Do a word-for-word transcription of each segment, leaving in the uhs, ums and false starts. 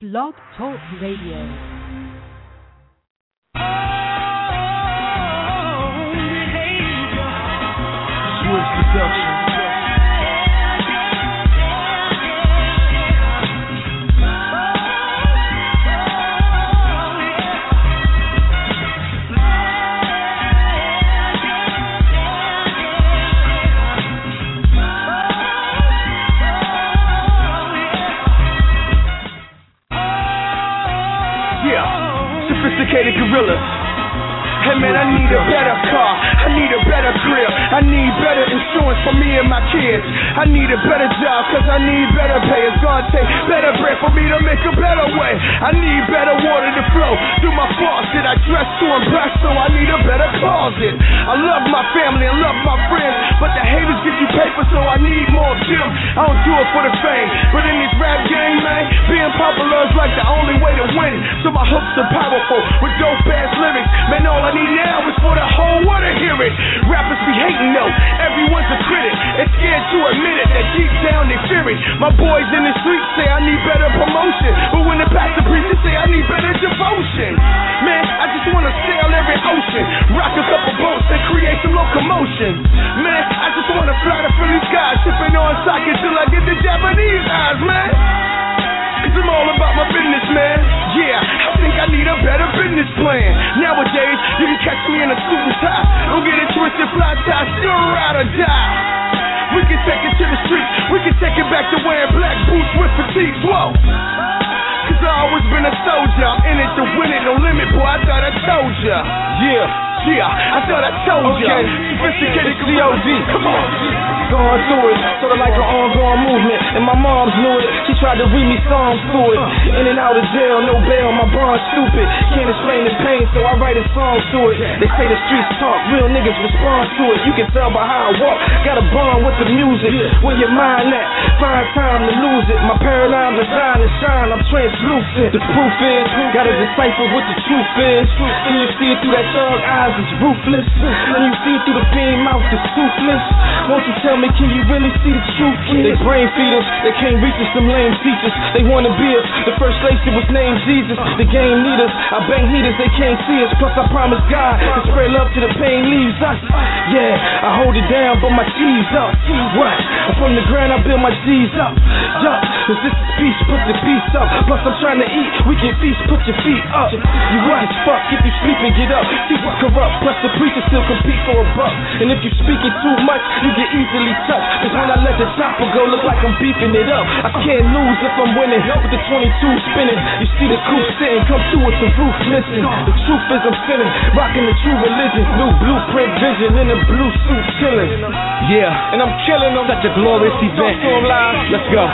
Blog Talk Radio. Switch Production. Sophisticated gorillas. Hey man, I need a better car, I need a better crib, I need better insurance for me and my kids. I need a better job, cause I need better pay. It's gonna take better bread for me to make a better way. I need better water to flow through my faucet. I dress to impress, so I need a better closet. I love my family, I love my friends, but the haters get you paper, so I need more of them. I don't do it for the fame, but in this rap game, man, being popular is like the only way to win. So my hooks are powerful, with dope ass lyrics. Man, all I need now is for the whole world to hear it. Rappers be hating though, everyone's a critic, and scared to admit it, that deep down they fear it. My boys in the streets say I need better promotion, but when the pastor preaches say I need better devotion. Man, I just wanna sail every ocean, rock a couple boats and create some locomotion. Man, I just wanna fly to Philly skies, sipping on sake till I get the Japanese eyes, man. Cause I'm all about my business, man. Yeah, I think I need a better business plan. Nowadays, you can catch me in a suit and tie. Don't get it twisted, fly tie, still ride or die. We can take it to the streets, we can take it back to wearing black boots with fatigues, whoa. Cause I always been a soldier, I'm in it to win it, no limit, boy, I thought I told ya. Yeah, yeah, I thought I told ya. Okay. Sophisticated C O D, come on. Going through it, sorta like an ongoing movement, and my mom's knew it. She tried to read me songs through it. In and out of jail, no bail, my bond's stupid. Can't explain the pain, so I write a song to it. They say the streets talk, real niggas respond to it. You can tell by how I walk, got a bond with the music. Where your mind at? Find time to lose it. My paradigms are shine and shine, I'm translucent. The proof is, gotta decipher what the truth is. Can you see it through that thug eyes, it's ruthless. Can you see it through the beam mouth, it's toothless. Won't you tell me, can you really see the truth, kid? They brain feeders, they can't reach us, some lame teachers. They wanna be us, the first lacer was named Jesus. The game need us, I bang heaters, they can't see us. Plus I promise God, to spread love to the pain leaves us. Yeah, I hold it down, but my G's up. What? From the ground I build my G's up. Yup, cause this is peace, put the peace up. Plus I'm trying to eat, we can feast, put your feet up. You right as fuck, if you sleep and get up. Teachers corrupt, plus the preachers still compete for a buck. And if you speaking too much, you get easily touched. Cause when I let the chopper go, look like I'm beefing it up. I can't lose if I'm winning, with the twenty-two spinning. You see the coupe sitting, come through with the roof missing. The truth is I'm sinning, rocking the true religion. New blueprint vision in a blue suit chilling. Yeah, and I'm killing them. Such a glorious event. Let's go.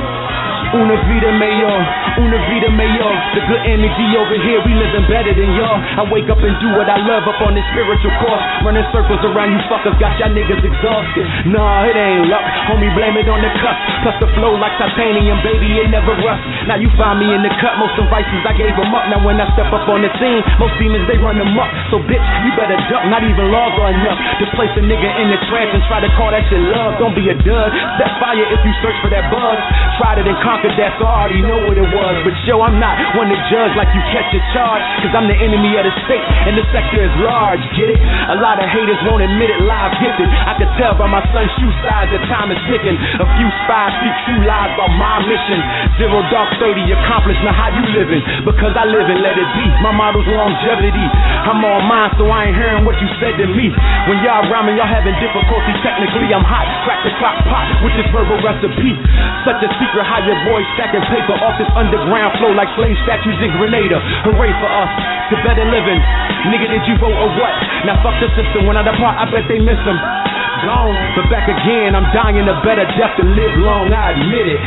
Una vida mayor, una vida mayor. The good energy over here, we living better than y'all. I wake up and do what I love up on this spiritual course. Running circles around you fuckers, got y'all niggas exhausted. Nah, it ain't luck, homie, blame it on the cup. Plus the flow like titanium, baby, it never rusts. Now you find me in the cut, most of vices I gave them up. Now when I step up on the scene, most demons they run them up. So bitch, you better duck, not even laws are enough to place a nigga in the trance and try to call that shit love. Don't be a dud, set fire if you search for that buzz. Tried it and conquered that, so I already know what it was. But yo, I'm not one to judge like you catch a charge, cause I'm the enemy of the state and the sector is large, get it? A lot of haters won't admit it, live gifted. I could tell by my son's shoe size that time is ticking. A few spies speak true lies about my mission. Zero dark thirty accomplished, now how you living? Because I live and let it be. My motto's longevity. I'm all mine, so I ain't hearing what you said to me. When y'all rhyming, y'all having difficulty technically. I'm hot, crack the clock pot with this verbal recipe. Such a secret, how your boys stacking paper off this underground flow like slave statues in Grenada. Hooray for us, to better living. Nigga, did you vote or what? Now fuck the system, when I depart, I bet they miss them. Gone, but back again, I'm dying a better death to live long, I admit it.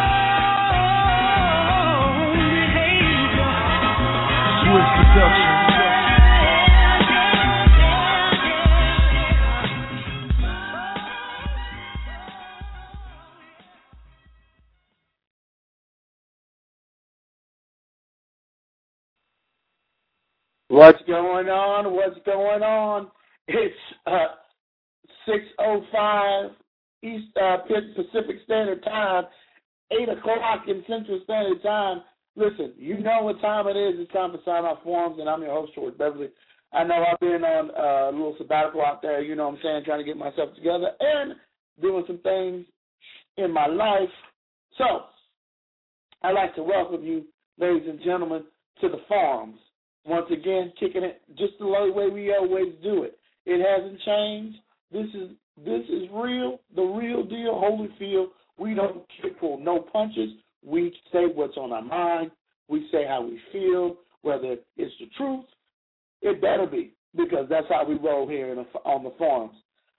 Switch Production. What's going on? What's going on? It's uh, six oh five East uh, Pacific Standard Time, eight o'clock in Central Standard Time. listen, you know what time it is. It's time for Sign Out Forums, and I'm your host, George Beverly. I know I've been on uh, a little sabbatical out there, you know what I'm saying, trying to get myself together and doing some things in my life. So, I'd like to welcome you, ladies and gentlemen, to the forums. Once again, kicking it just the way we always do it. It hasn't changed. This is this is real, the real deal, Holyfield. We don't pull no punches. We say what's on our mind. We say how we feel, whether it's the truth. It better be, because that's how we roll here in a, on the forums.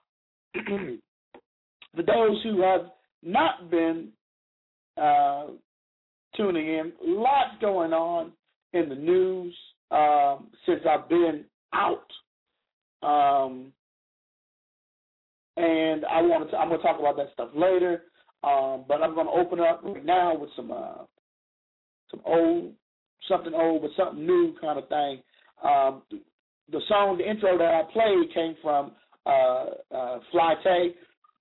For those who have not been uh, tuning in, lots going on in the news um, since I've been out. Um, and I want to. I'm going to talk about that stuff later. Um, but I'm going to open up right now with some uh, some old, something old but something new kind of thing. Um, the song, the intro that I played came from uh, uh, Fly Tay,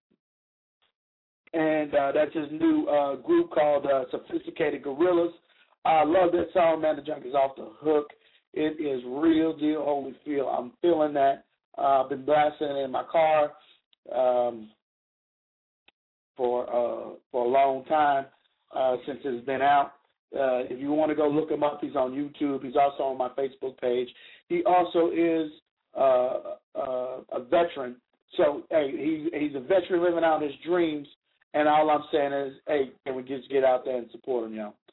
and uh, that's his new uh, group called uh, Sophisticated Gorillas. I love that song, man. The junk is off the hook. It is real deal Holyfield. I'm feeling that. Uh, I've been blasting it in my car um, for uh, for a long time uh, since it's been out. Uh, if you want to go look him up, he's on YouTube. He's also on my Facebook page. He also is uh, uh, a veteran. So, hey, he, he's a veteran living out his dreams. And all I'm saying is, hey, can we just get out there and support him, y'all?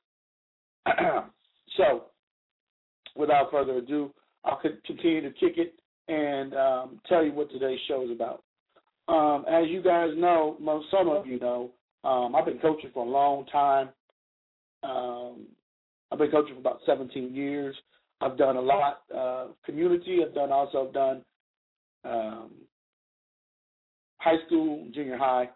So, without further ado, I'll continue to kick it and um, tell you what today's show is about. Um, as you guys know, most some of you know, um, I've been coaching for a long time. Um, I've been coaching for about seventeen years. I've done a lot uh, community. I've done also done um, high school, junior high,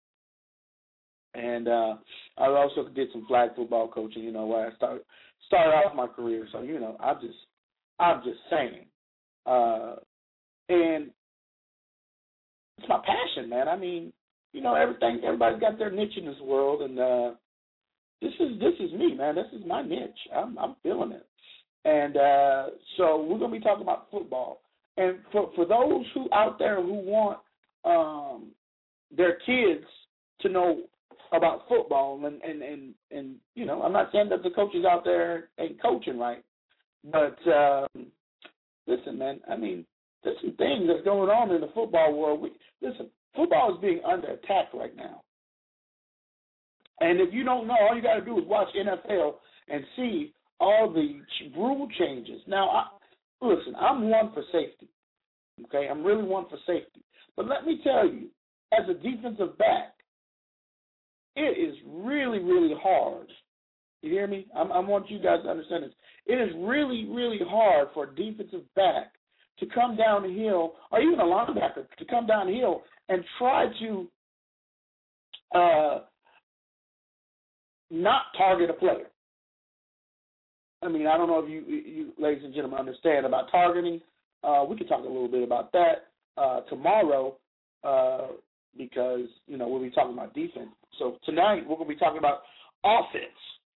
and uh, I also did some flag football coaching. You know, where I started started off my career. So you know, I'm just I'm just saying, uh, and it's my passion, man. I mean, you know, everything. Everybody's got their niche in this world, and uh, This is this is me, man. This is my niche. I'm I'm feeling it, and uh, so we're gonna be talking about football. And for for those who out there who want um, their kids to know about football, and, and and and you know, I'm not saying that the coaches out there ain't coaching right, but um, listen, man. I mean, there's some things that's going on in the football world. We, listen, football is being under attack right now. And if you don't know, all you got to do is watch N F L and see all the rule changes. Now, I, listen, I'm one for safety, okay? I'm really one for safety. But let me tell you, as a defensive back, it is really, really hard. You hear me? I'm, I want you guys to understand this. It is really, really hard for a defensive back to come down the hill, or even a linebacker, to come down the hill and try to uh, – not target a player. I mean, I don't know if you, you ladies and gentlemen, understand about targeting. Uh, we can talk a little bit about that uh, tomorrow uh, because, you know, we'll be talking about defense. So tonight we're going to be talking about offense.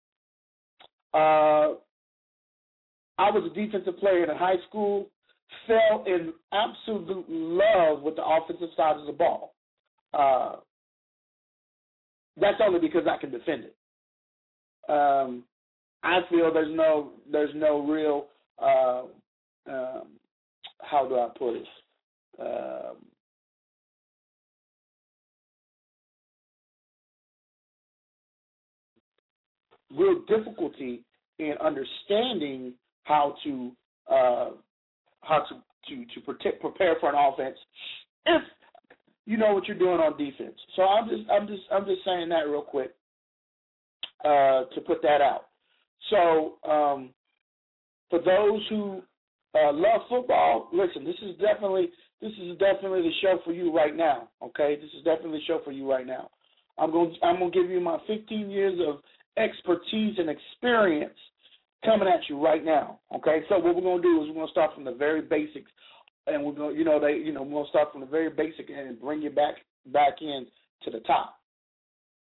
Uh, I was a defensive player in high school, fell in absolute love with the offensive side of the ball. Uh, that's only because I can defend it. Um, I feel there's no there's no real uh, um, how do I put it um, real difficulty in understanding how to uh, how to to to protect, prepare for an offense if you know what you're doing on defense. So I'm just I'm just I'm just saying that real quick. Uh, to put that out. So um, for those who uh, love football, listen, this is definitely this is definitely the show for you right now. Okay, this is definitely the show for you right now. I'm going I'm going to give you my fifteen years of expertise and experience coming at you right now. Okay, so what we're going to do is we're going to start from the very basics, and we're going you know they you know we're going to start from the very basic and bring you back back in to the top.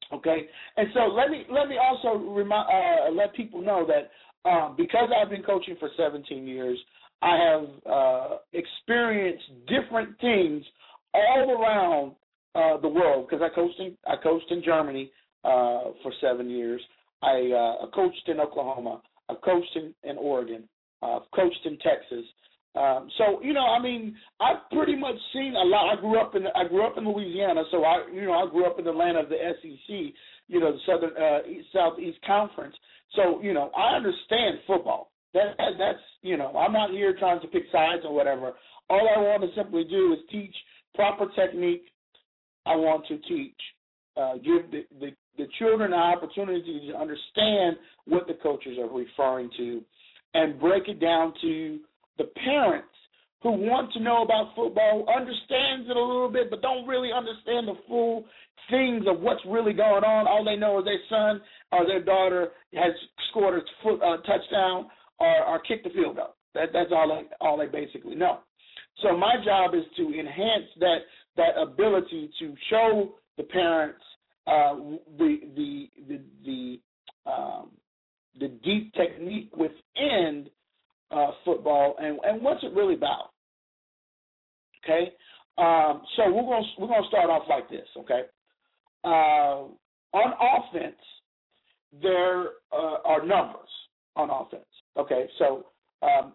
Okay, and so let me let me also remind uh, let people know that um, because I've been coaching for seventeen years, I have uh, experienced different things all around uh, the world. Because I coached in I coached in Germany uh, for seven years. I uh, coached in Oklahoma. I coached in, in Oregon. I've coached in Texas. Um, so you know, I mean, I've pretty much seen a lot. I grew up in I grew up in Louisiana, so I you know I grew up in the land of the S E C, you know, the Southern uh, East, Southeast Conference. So you know, I understand football. That, that that's you know, I'm not here trying to pick sides or whatever. All I want to simply do is teach proper technique. I want to teach, uh, give the, the the children an opportunity to understand what the coaches are referring to, and break it down to the parents who want to know about football, understands it a little bit, but don't really understand the full things of what's really going on. All they know is their son or their daughter has scored a foot, uh, touchdown or, or kicked the field goal. That, that's all they, all they basically know. So my job is to enhance that that ability to show the parents uh, the the the the, um, the deep technique within Uh, football and, and what's it really about? Okay, um, so we're gonna we're gonna start off like this. Okay, uh, on offense there uh, are numbers on offense. Okay, so um,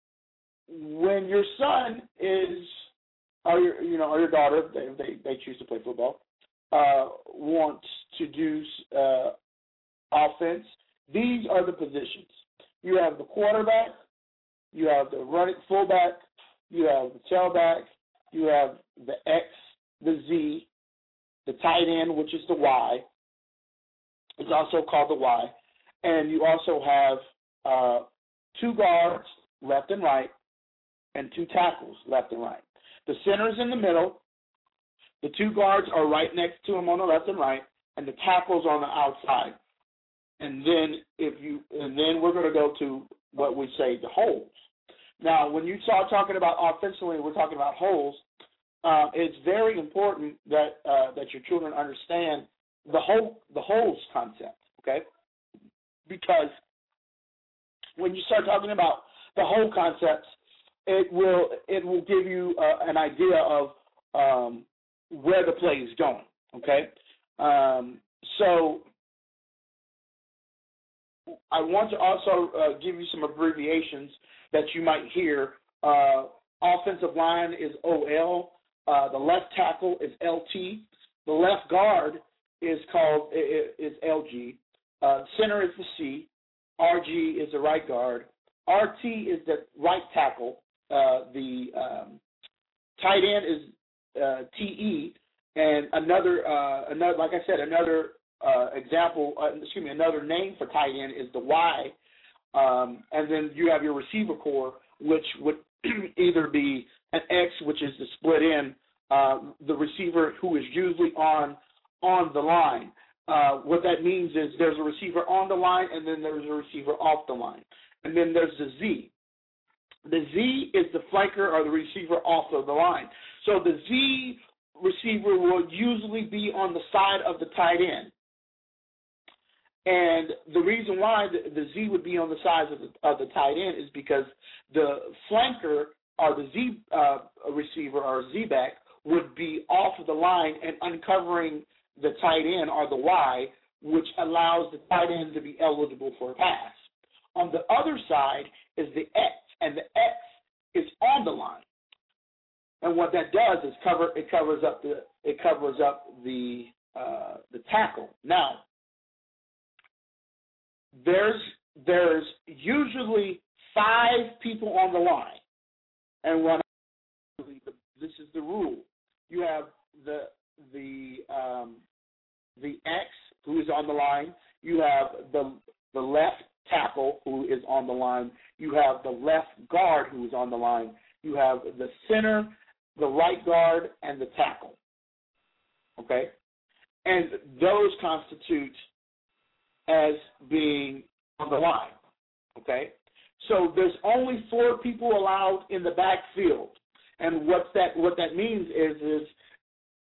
when your son is or your you know or your daughter they they, they choose to play football uh, wants to do uh, offense, these are the positions. You have the quarterback. You have the running fullback, you have the tailback, you have the X, the Z, the tight end, which is the Y. It's also called the Y. And you also have uh, two guards, left and right, and two tackles, left and right. The center is in the middle. The two guards are right next to him on the left and right, and the tackles on the outside. And then if you, and then we're going to go to what we say the holes. Now, when you start talking about offensively, we're talking about holes. Uh, it's very important that uh, that your children understand the whole the holes concept. Okay, because when you start talking about the hole concepts, it will it will give you uh, an idea of um, where the play is going. Okay, um, so. I want to also uh, give you some abbreviations that you might hear. Uh, offensive line is O L. Uh, the left tackle is L T. The left guard is called is L G. Uh, center is the C. R G is the right guard. R T is the right tackle. Uh, the um, tight end is uh, T E. And another, uh, another, like I said, another. Uh, example, uh, excuse me, another name for tight end is the Y, um, and then you have your receiver core, which would either be an X, which is the split end, uh, the receiver who is usually on on the line. Uh, what that means is there's a receiver on the line, and then there's a receiver off the line, and then there's the Z. The Z is the flanker or the receiver off of the line. So the Z receiver will usually be on the side of the tight end. And the reason why the, the Z would be on the sides of the, of the tight end is because the flanker or the Z uh, receiver or Z back would be off of the line and uncovering the tight end or the Y, which allows the tight end to be eligible for a pass. On the other side is the X, and the X is on the line. And what that does is cover it covers up the it covers up the uh, the tackle. Now, There's there's usually five people on the line, and when this is the rule, you have the the um, the X who is on the line, you have the the left tackle who is on the line, you have the left guard who is on the line, you have the center, the right guard, and the tackle. Okay, and those constitute as being on the line, okay? So there's only four people allowed in the backfield, and what that what that means is is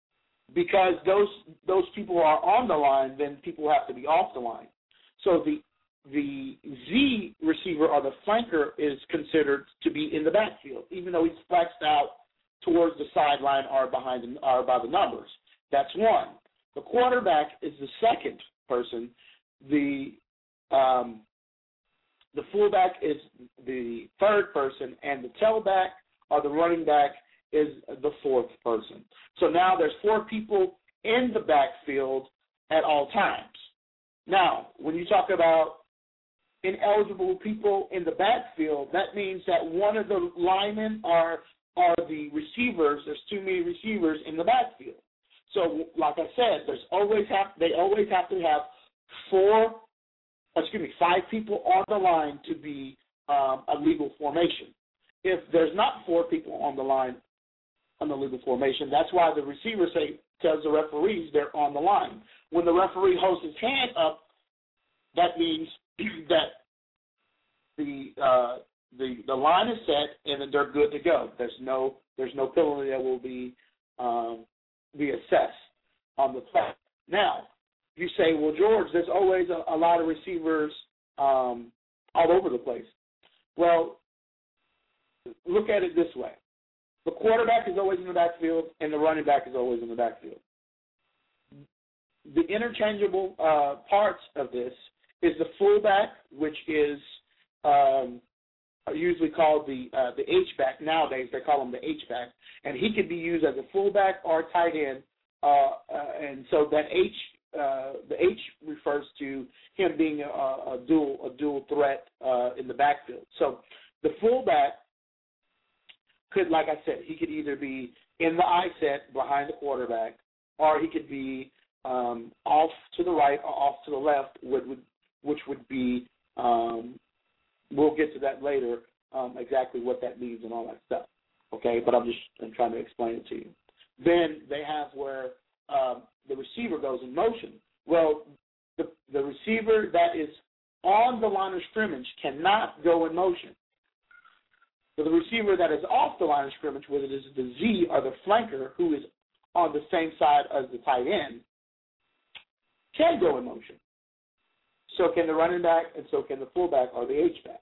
because those those people are on the line, then people have to be off the line. So the the Z receiver or the flanker is considered to be in the backfield, even though he's flexed out towards the sideline or behind the, or by the numbers. That's one. The quarterback is the second person. The um, the fullback is the third person, and the tailback or the running back is the fourth person. So now there's four people in the backfield at all times. Now, when you talk about ineligible people in the backfield, that means that one of the linemen are are the receivers. There's too many receivers in the backfield. So, like I said, there's always have they always have to have four, excuse me, five people on the line to be um, a legal formation. If there's not four people on the line on the legal formation, that's why the receiver say tells the referees they're on the line. When the referee holds his hand up, that means that the uh, the the line is set and then they're good to go. There's no there's no penalty that will be um, be assessed on the play. Now, you say, well, George, there's always a, a lot of receivers um, all over the place. Well, look at it this way. The quarterback is always in the backfield and the running back is always in the backfield. The interchangeable uh, parts of this is the fullback, which is um, usually called the uh, the H-back. Nowadays, they call him the H-back, and he can be used as a fullback or tight end. Uh, uh, and so that H, uh, the H refers to him being a, a dual a dual threat uh, in the backfield. So the fullback could, like I said, he could either be in the I set behind the quarterback, or he could be um, off to the right or off to the left, which would, which would be, um, we'll get to that later, um, exactly what that means and all that stuff. Okay, but I'm just I'm trying to explain it to you. Then they have where um, the receiver goes in motion. Well, the, the receiver that is on the line of scrimmage cannot go in motion. So the receiver that is off the line of scrimmage, whether it is the Z or the flanker, who is on the same side as the tight end, can go in motion. So can the running back, and so can the fullback or the H-back.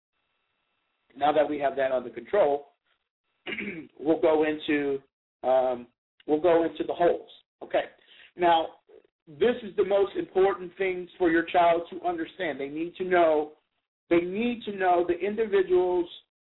Now that we have that under control, we'll go into um, we'll go into the holes. Okay. Now, this is the most important things for your child to understand. They need to know. They need to know the individuals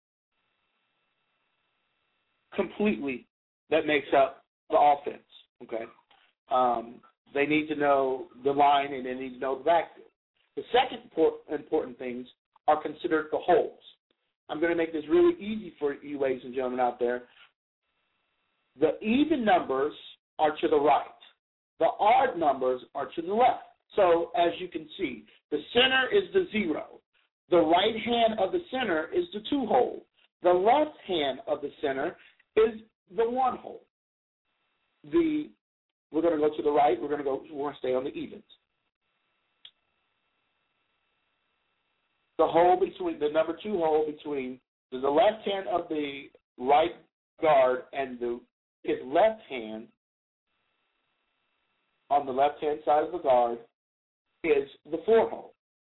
completely that makes up the offense. Okay. Um, they need to know the line and they need to know the backfield. The second important things are considered the holes. I'm going to make this really easy for you, ladies and gentlemen out there. The even numbers are to the right. The odd numbers are to the left. So as you can see, the center is the zero. The right hand of the center is the two hole. The left hand of the center is the one hole. The we're going to go to the right. We're going to go. We're going to stay on the evens. The hole between the number two hole between the left hand of the right guard and the his left hand on the left hand side of the guard is the four hole.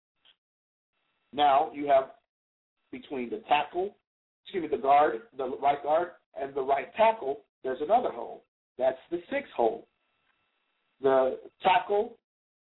Now you have between the tackle, excuse me, the guard, the right guard, and the right tackle, there's another hole. That's the six hole. The tackle,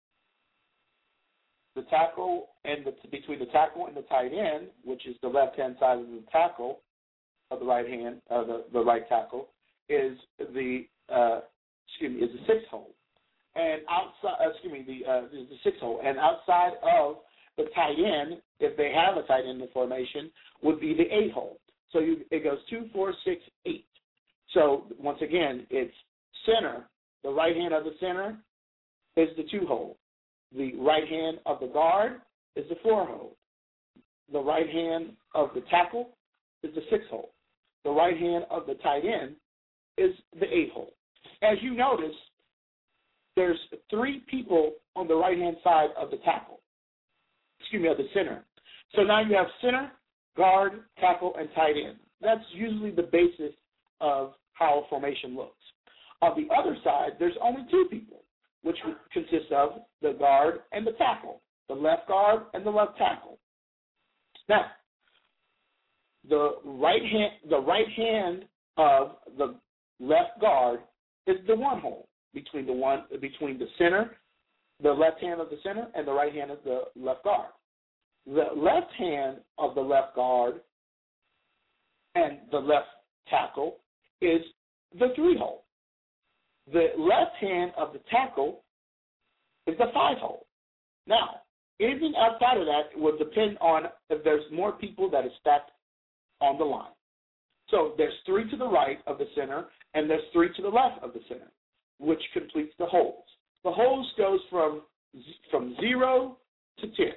the tackle, and the, between the tackle and the tight end, which is the left-hand side of the tackle, of the right hand, uh, the, the right tackle, is the uh, excuse me, is the six hole. And outside, uh, excuse me, the uh, is the six hole. And outside of the tight end, if they have a tight end in the formation, would be the eight hole. So you, it goes two, four, six, eight. So once again, it's center. The right hand of the center is the two hole. The right hand of the guard is the four hole. The right hand of the tackle is the six hole. The right hand of the tight end is the eight hole. As you notice, there's three people on the right-hand side of the tackle, excuse me, of the center. So now you have center, guard, tackle, and tight end. That's usually the basis of how a formation looks. On the other side, there's only two people, which consists of the guard and the tackle, the left guard and the left tackle. Now, the right hand, the right hand of the left guard is the one hole between the one between the center, the left hand of the center, and the right hand of the left guard. The left hand of the left guard and the left tackle is the three hole. The left hand of the tackle is the five hole. Now, anything outside of that will depend on if there's more people that is stacked on the line. So there's three to the right of the center, and there's three to the left of the center, which completes the holes. The holes goes from from zero to ten.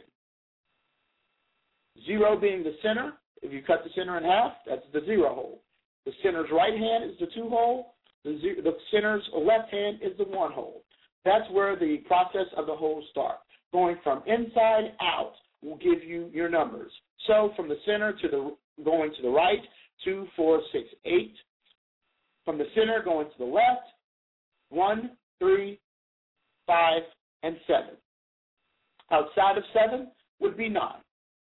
Zero being the center. If you cut the center in half, that's the zero hole. The center's right hand is the two hole. The, zero, the center's left hand is the one hole. That's where the process of the holes start. Going from inside out will give you your numbers. So from the center to the going to the right, two, four, six, eight. From the center going to the left, one, three, five, and seven. Outside of seven would be nine.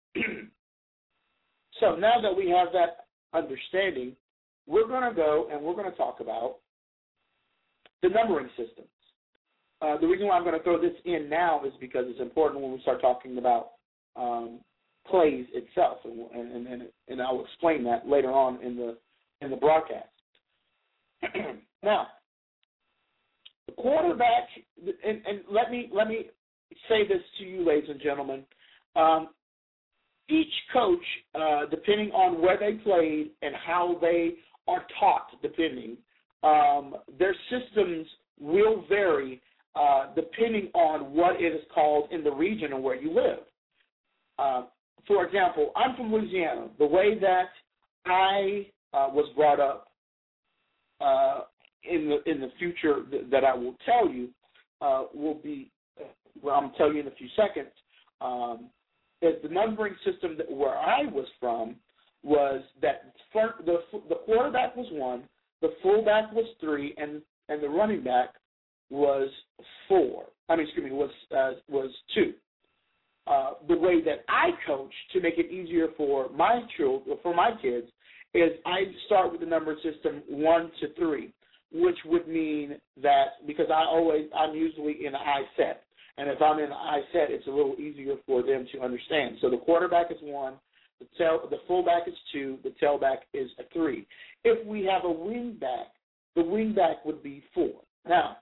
So now that we have that understanding, we're going to go and we're going to talk about the numbering systems. Uh, the reason why I'm going to throw this in now is because it's important when we start talking about um, plays itself, and, and, and, and I'll explain that later on in the in the broadcast. Now, the quarterback, and, and let me let me say this to you, ladies and gentlemen. Um, each coach, uh, depending on where they played and how they are taught, depending, um, their systems will vary uh, depending on what it is called in the region and where you live. Uh, for example, I'm from Louisiana. The way that I uh, was brought up uh, in the in the future th- that I will tell you uh, will be, well, I'm going to tell you in a few seconds, um, is the numbering system that where I was from was that the the quarterback was one, the fullback was three, and and the running back was four. I mean, excuse me, was uh, was two. Uh, the way that I coach to make it easier for my children, for my kids, is I start with the number system one to three, which would mean that because I always I'm usually in an I set, and if I'm in an I set, it's a little easier for them to understand. So the quarterback is one, the tail, the fullback is two, the tailback is a three. If we have a wingback, the wingback would be four. Now,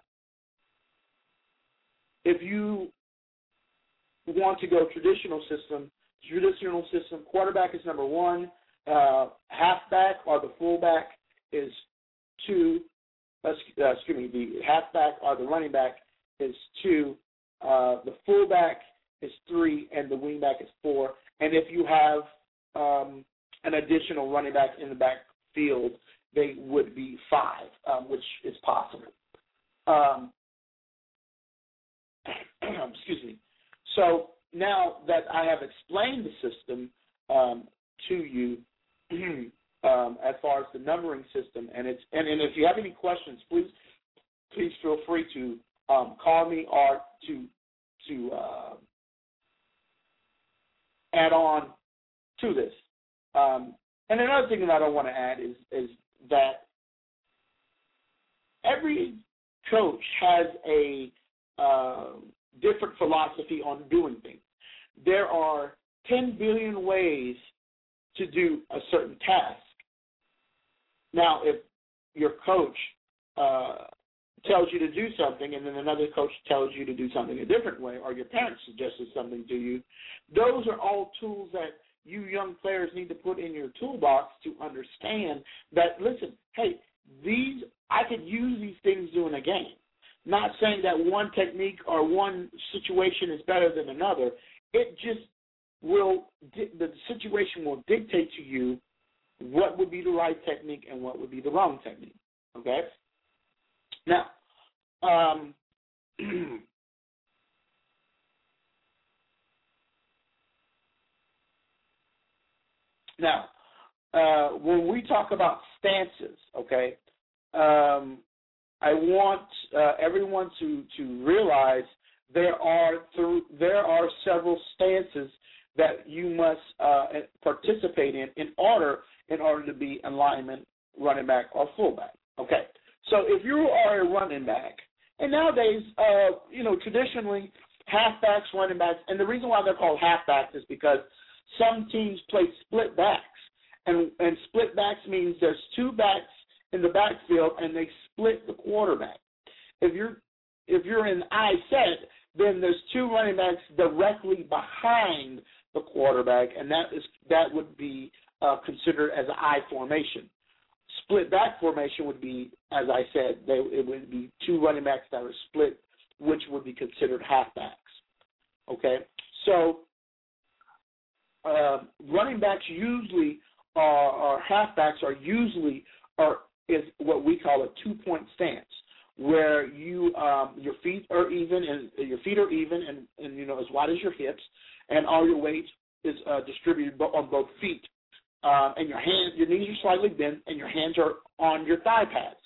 if you want to go traditional system, traditional system, quarterback is number one, uh, halfback or the fullback is two, uh, excuse me, the halfback or the running back is two, uh, the fullback is three, and the wingback is four. And if you have um, an additional running back in the backfield, they would be five, um, which is possible. Um, excuse me. So now that I have explained the system um, to you um, as far as the numbering system, and it's and, and if you have any questions, please please feel free to um, call me or to to uh, add on to this. Um, and another thing that I don't want to add is is that every coach has a uh, different philosophy on doing things. There are ten billion ways to do a certain task. Now, if your coach uh, tells you to do something and then another coach tells you to do something a different way, or your parents suggested something to you, those are all tools that you young players need to put in your toolbox to understand that, listen, hey, these I could use these things during a game. Not saying that one technique or one situation is better than another. It just will, the situation will dictate to you what would be the right technique and what would be the wrong technique. Okay? Now, um, now, uh, when we talk about stances, okay, um, I want uh, everyone to, to realize there are through, there are several stances that you must uh, participate in in order in order to be a lineman, running back, or fullback. Okay, so if you are a running back, and nowadays, uh, you know, traditionally, halfbacks, running backs, and the reason why they're called halfbacks is because some teams play split backs, and, and split backs means there's two backs in the backfield, and they split the quarterback. If you're if you're in I set, then there's two running backs directly behind the quarterback, and that is that would be uh, considered as an I formation. Split back formation would be, as I said, they, it would be two running backs that are split, which would be considered halfbacks. Okay, so uh, running backs usually are, or halfbacks are usually are is what we call a two-point stance, where you um, your feet are even and your feet are even and, and you know as wide as your hips, and all your weight is uh, distributed on both feet. Uh, and your hands, your knees are slightly bent, and your hands are on your thigh pads.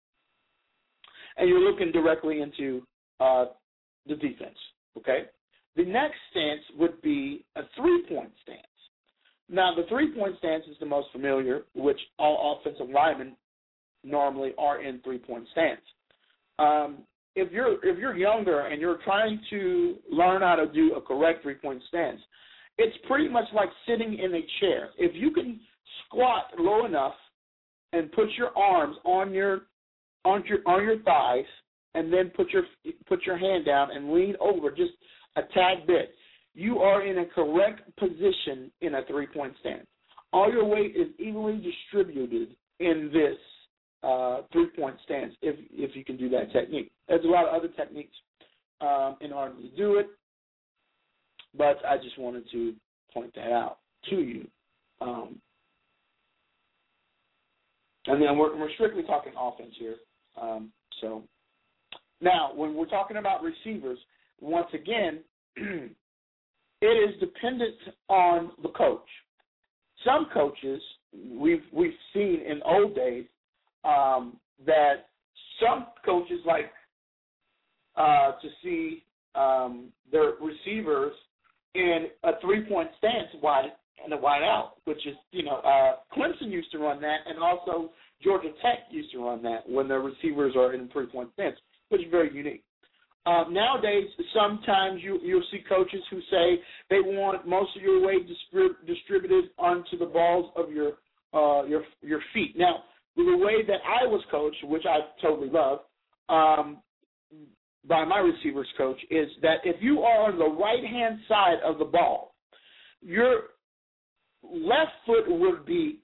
And you're looking directly into uh, the defense, okay? The next stance would be a three-point stance. Now, the three-point stance is the most familiar, which all offensive linemen normally are in three-point stance. Um, if you're if you're younger and you're trying to learn how to do a correct three-point stance, it's pretty much like sitting in a chair. If you can squat low enough and put your arms on your on your on your thighs, and then put your put your hand down and lean over just a tad bit, you are in a correct position in a three-point stance. All your weight is evenly distributed in this uh, three-point stance if if you can do that technique. There's a lot of other techniques um, in order to do it, but I just wanted to point that out to you. Um, and then we're, we're strictly talking offense here. Um, so now, when we're talking about receivers, once again, it is dependent on the coach. Some coaches we've we've seen in old days um, that some coaches like uh, to see um, their receivers in a three-point stance, wide and a wide out, which is, you know, uh, Clemson used to run that, and also Georgia Tech used to run that when their receivers are in a three-point stance, which is very unique. Uh, nowadays, sometimes you, you'll see coaches who say they want most of your weight distrib- distributed onto the balls of your uh, your your feet. Now, the way that I was coached, which I totally love, um, by my receivers coach, is that if you are on the right-hand side of the ball, your left foot would be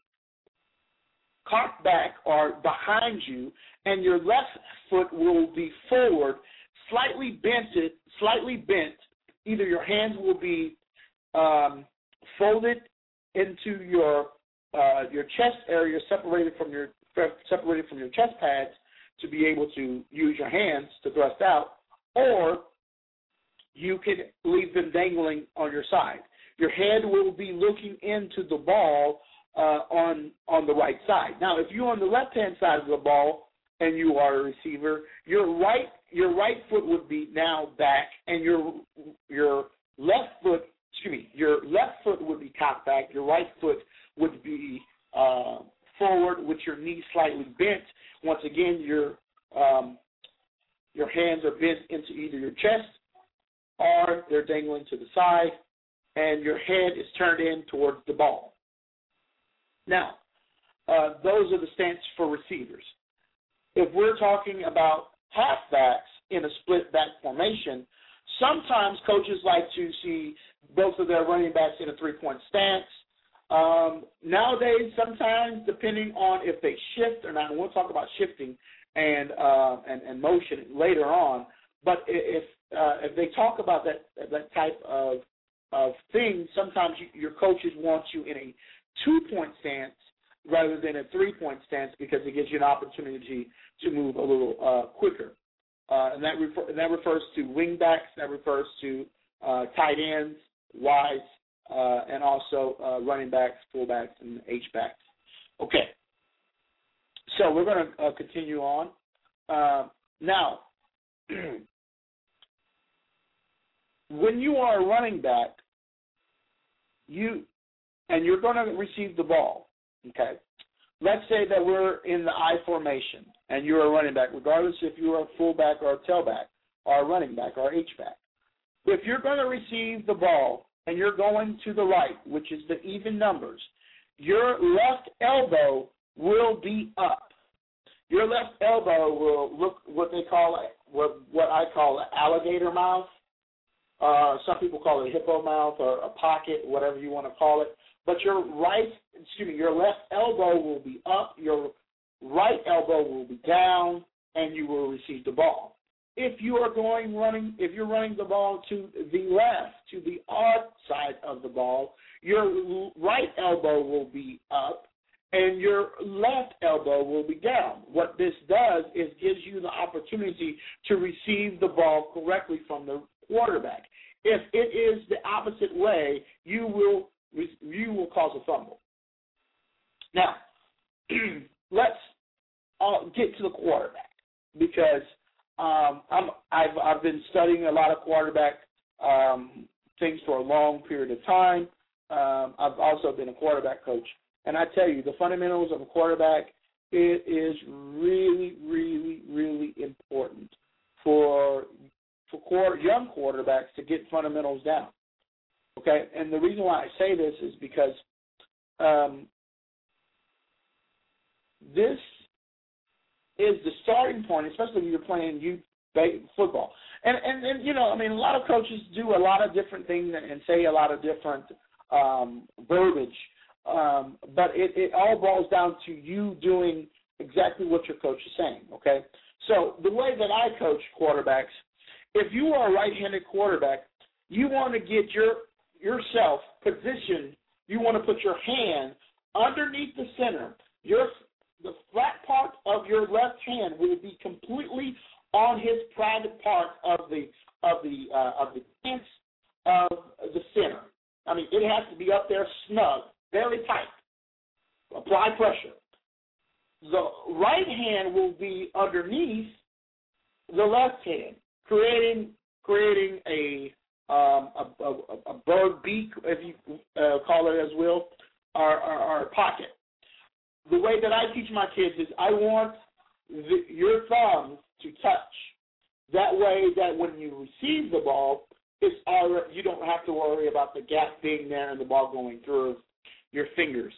cocked back or behind you, and your left foot will be forward, slightly bent, slightly bent. Either your hands will be um, folded into your uh, your chest area, separated from your separated from your chest pads, to be able to use your hands to thrust out, or you can leave them dangling on your side. Your head will be looking into the ball uh, on on the right side. Now, if you're on the left-hand side of the ball and you are a receiver, your right your right foot would be now back, and your your left foot, excuse me, your left foot would be cocked back. Your right foot would be uh, forward with your knee slightly bent. Once again, your um, your hands are bent into either your chest or they're dangling to the side, and your head is turned in towards the ball. Now, uh, those are the stances for receivers. If we're talking about halfbacks in a split back formation, sometimes coaches like to see both of their running backs in a three-point stance. Um, nowadays, sometimes, depending on if they shift or not, and we'll talk about shifting and uh, and, and motion later on, but if uh, if they talk about that that type of of thing, sometimes you, your coaches want you in a two-point stance rather than a three-point stance, because it gives you an opportunity to move a little uh, quicker. Uh, and that, refer, that refers to wingbacks, that refers to uh, tight ends, wides, uh, and also uh, running backs, fullbacks, and H-backs. Okay. So we're going to uh, continue on Uh, now, when you are a running back, you and you're going to receive the ball, okay? Let's say that we're in the I formation and you're a running back, regardless if you're a fullback or a tailback or a running back or H-back. If you're going to receive the ball and you're going to the right, which is the even numbers, your left elbow will be up. Your left elbow will look what they call it, what, what I call an alligator mouth. Uh, some people call it a hippo mouth or a pocket, whatever you want to call it. But your right, excuse me, your left elbow will be up, your right elbow will be down, and you will receive the ball. If you are going running, if you're running the ball to the left, to the odd side of the ball, your right elbow will be up, and your left elbow will be down. What this does is gives you the opportunity to receive the ball correctly from the quarterback. If it is the opposite way, you will you will cause a fumble. Now, let's uh, get to the quarterback because um, I'm, I've I've been studying a lot of quarterback um, things for a long period of time. Um, I've also been a quarterback coach, and I tell you, the fundamentals of a quarterback, it is really, really, really important for for quarter, young quarterbacks to get fundamentals down. Okay, and the reason why I say this is because um, this is the starting point, especially when you're playing youth football. And, and, and, you know, I mean, a lot of coaches do a lot of different things and say a lot of different um, verbiage, um, but it, it all boils down to you doing exactly what your coach is saying, okay? So the way that I coach quarterbacks, if you are a right-handed quarterback, you want to get your yourself positioned. You want to put your hand underneath the center. Your the flat part of your left hand will be completely on his private part of the of the uh, of the stance of the center. I mean, it has to be up there snug, very tight. Apply pressure. The right hand will be underneath the left hand, creating creating a um, a, a, a bird beak, if you uh, call it as will, or, or, or a pocket. The way that I teach my kids is I want the, your thumb to touch. That way that when you receive the ball, it's already, you don't have to worry about the gap being there and the ball going through your fingers.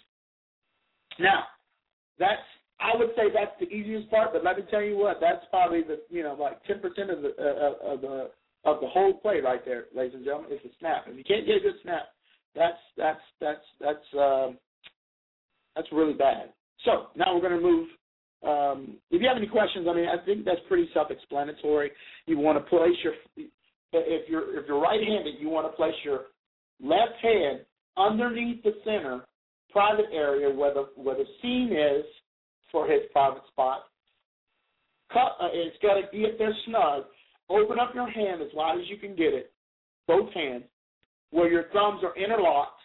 Now, that's I would say that's the easiest part, but let me tell you what, that's probably the you know like ten percent of the uh, of the of the whole play right there, ladies and gentlemen. It's a snap. If you can't get a good snap, that's that's that's that's um, that's really bad. So now we're going to move. Um, if you have any questions, I mean, I think that's pretty self-explanatory. You want to place your if you're if you're right-handed, you want to place your left hand underneath the center private area where the where the seam is for his private spot. Cut. Uh, it's got to be up there snug. Open up your hand as wide as you can get it, both hands, where your thumbs are interlocked,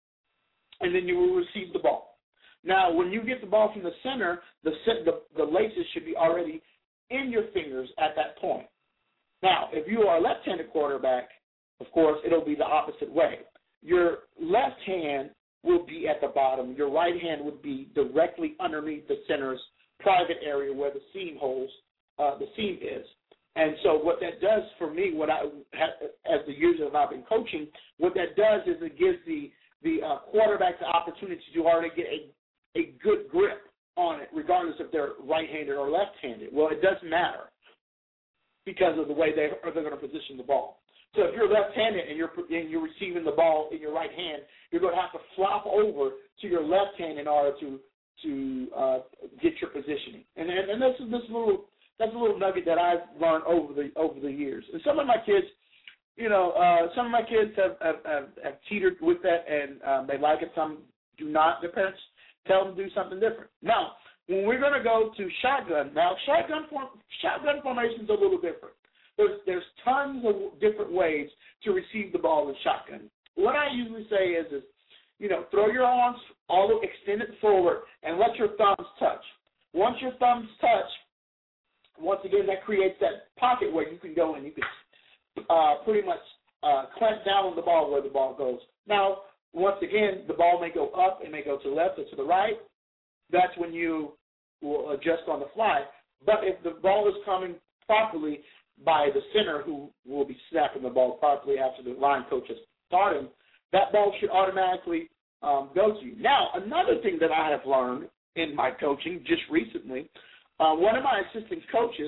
and then you will receive the ball. Now, when you get the ball from the center, the, the, the laces should be already in your fingers at that point. Now, if you are a left-handed quarterback, of course, it'll be the opposite way. Your left hand will be at the bottom. Your right hand would be directly underneath the center's private area where the seam holes, uh, the seam is. And so what that does for me, what I, as the years that I've been coaching, what that does is it gives the the uh, quarterback the opportunity to already get a, a good grip on it, regardless if they're right-handed or left-handed. Well, it doesn't matter because of the way they are they're going to position the ball. So if you're left-handed and you're and you're receiving the ball in your right hand, you're going to have to flop over to your left hand in order to to uh, get your positioning. And and, and this is this little. That's a little nugget that I've learned over the over the years. And some of my kids, you know, uh, some of my kids have, have, have, have teetered with that, and um, they like it. Some do not. Their parents tell them to do something different. Now, when we're going to go to shotgun, now shotgun form, shotgun formation is a little different. There's there's tons of different ways to receive the ball in shotgun. What I usually say is, is you know, throw your arms all the extended forward and let your thumbs touch. Once your thumbs touch, once again, that creates that pocket where you can go and you can uh, pretty much uh, clamp down on the ball where the ball goes. Now, once again, the ball may go up, it may go to the left or to the right. That's when you will adjust on the fly. But if the ball is coming properly by the center who will be snapping the ball properly after the line coach has taught him, that ball should automatically um, go to you. Now, another thing that I have learned in my coaching just recently, uh, one of my assistant coaches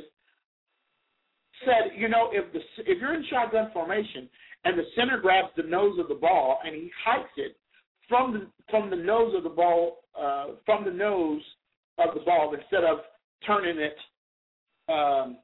said, you know, if the if you're in shotgun formation and the center grabs the nose of the ball and he hikes it from the from the nose of the ball, uh, from the nose of the ball instead of turning it, um,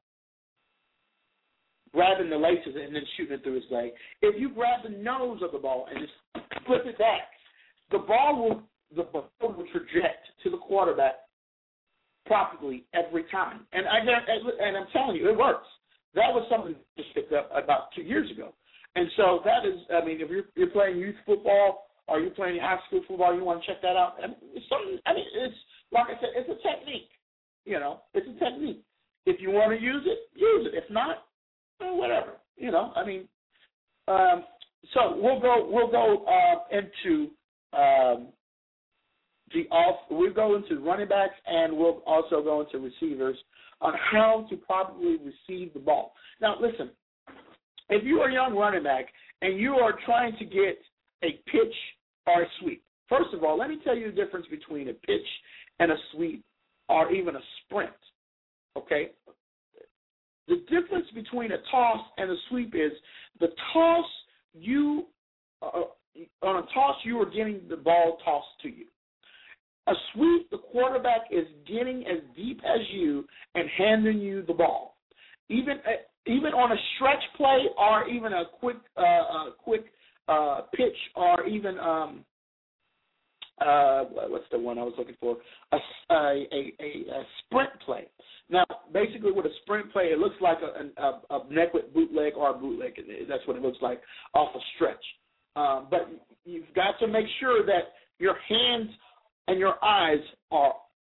grabbing the laces and then shooting it through his leg. If you grab the nose of the ball and just flip it back, the ball will the ball will traject to the quarterback properly every time. And I and I'm telling you, it works. That was something I just picked up about two years ago. And so that is, I mean, if you're, you're playing youth football or you're playing high school football, you want to check that out. I mean, it's something. I mean, it's like I said, it's a technique. You know, it's a technique. If you want to use it, use it. If not, well, whatever. You know, I mean, um, so we'll go we'll go uh, into um, the off. We'll go into running backs and we'll also go into receivers on how to properly receive the ball. Now, listen, if you are a young running back and you are trying to get a pitch or a sweep, first of all, let me tell you the difference between a pitch and a sweep or even a sprint, okay? The difference between a toss and a sweep is the toss, you, uh, on a toss, you are getting the ball tossed to you. A sweep, the quarterback is getting as deep as you and handing you the ball. Even uh, even on a stretch play or even a quick uh, uh, quick uh, pitch or even um, uh, what's the one I was looking for? A, a, a, a sprint play. Now, basically, with a sprint play, it looks like a, a, a necklet bootleg or a bootleg. That's what it looks like off a stretch. Um, but you've got to make sure that your hands and your eyes are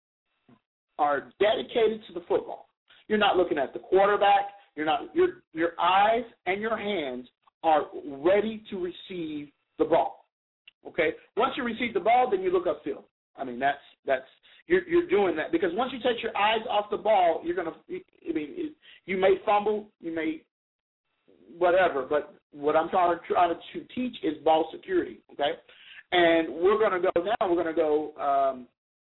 are dedicated to the football. You're not looking at the quarterback. You're not. Your your eyes and your hands are ready to receive the ball. Okay. Once you receive the ball, then you look upfield. I mean, that's that's you're you're doing that because once you take your eyes off the ball, you're gonna. I mean, it, you may fumble, you may whatever, but what I'm trying to trying to teach is ball security. Okay. And we're going to go now, we're going to go, um,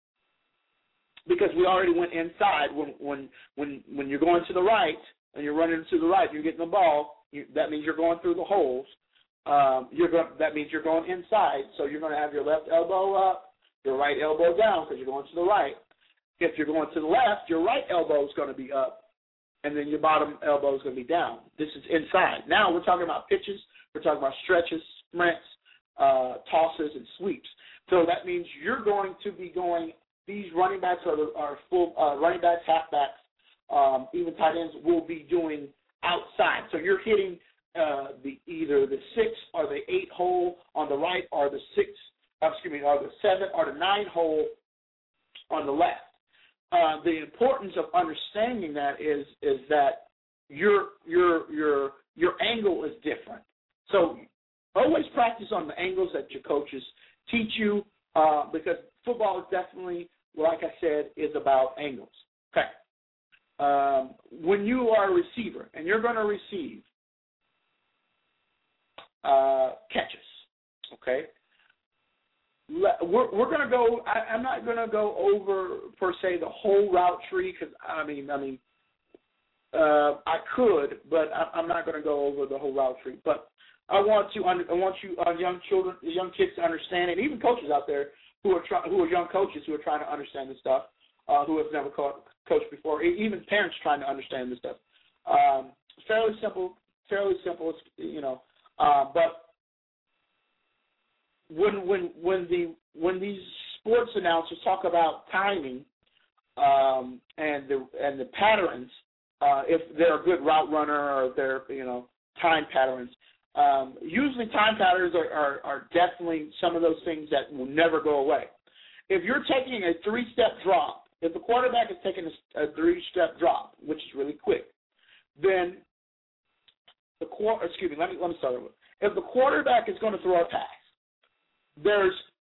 because we already went inside. When when when when you're going to the right and you're running to the right, you're getting the ball, you, that means you're going through the holes. Um, you're going, that means you're going inside, so you're going to have your left elbow up, your right elbow down because you're going to the right. If you're going to the left, your right elbow is going to be up, and then your bottom elbow is going to be down. This is inside. Now we're talking about pitches. We're talking about stretches, sprints, Uh, tosses and sweeps. So that means you're going to be going, these running backs are, are full, uh, running backs, halfbacks, um, even tight ends will be doing outside. So you're hitting uh, the either the six or the eight hole on the right or the six, excuse me, or the seven or the nine hole on the left. Uh, the importance of understanding that is is that your your your your angle is different. So always practice on the angles that your coaches teach you uh, because football is definitely, like I said, is about angles. Okay. Um, when you are a receiver and you're going to receive uh, catches, okay, we're, we're going to go, I, I'm not going to go over, per se, the whole route tree because, I mean, I mean, uh, I could, but I, I'm not going to go over the whole route tree. But I want to. I want you, uh, young children, young kids, to understand, and even coaches out there who are try, who are young coaches who are trying to understand this stuff, uh, who have never co- coached before. Even parents trying to understand this stuff. Um, fairly simple, fairly simple, you know. Uh, but when when when the when these sports announcers talk about timing um, and the and the patterns, uh, if they're a good route runner or if they're you know time patterns. Um, usually time patterns are, are, are definitely some of those things that will never go away. If you're taking a three-step drop if the quarterback is taking a, a three-step drop, which is really quick, then the quarter, excuse me, let me let me start over. If the quarterback is going to throw a pass, there's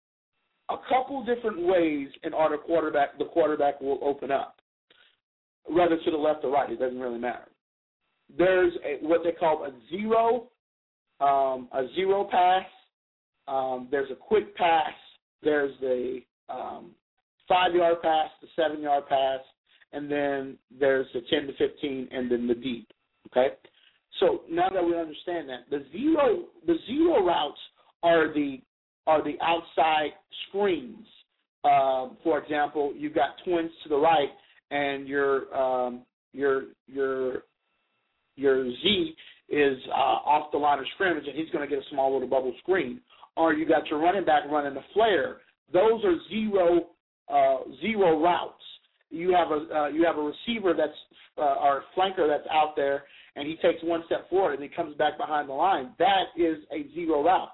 a couple different ways in order quarterback the quarterback will open up, whether to the left or right. It doesn't really matter. There's a, what they call a zero, um, a zero pass. Um, there's a quick pass. There's the um, five-yard pass, the seven-yard pass, and then there's the ten to fifteen, and then the deep. Okay. So now that we understand that, the zero the zero routes are the are the outside screens. Um, for example, you've got twins to the right, and your um, your your your Z is uh, off the line of scrimmage, and he's going to get a small little bubble screen. Or you got your running back running a flare. Those are zero uh, zero routes. You have a uh, you have a receiver that's uh, or a flanker that's out there, and he takes one step forward and he comes back behind the line. That is a zero route.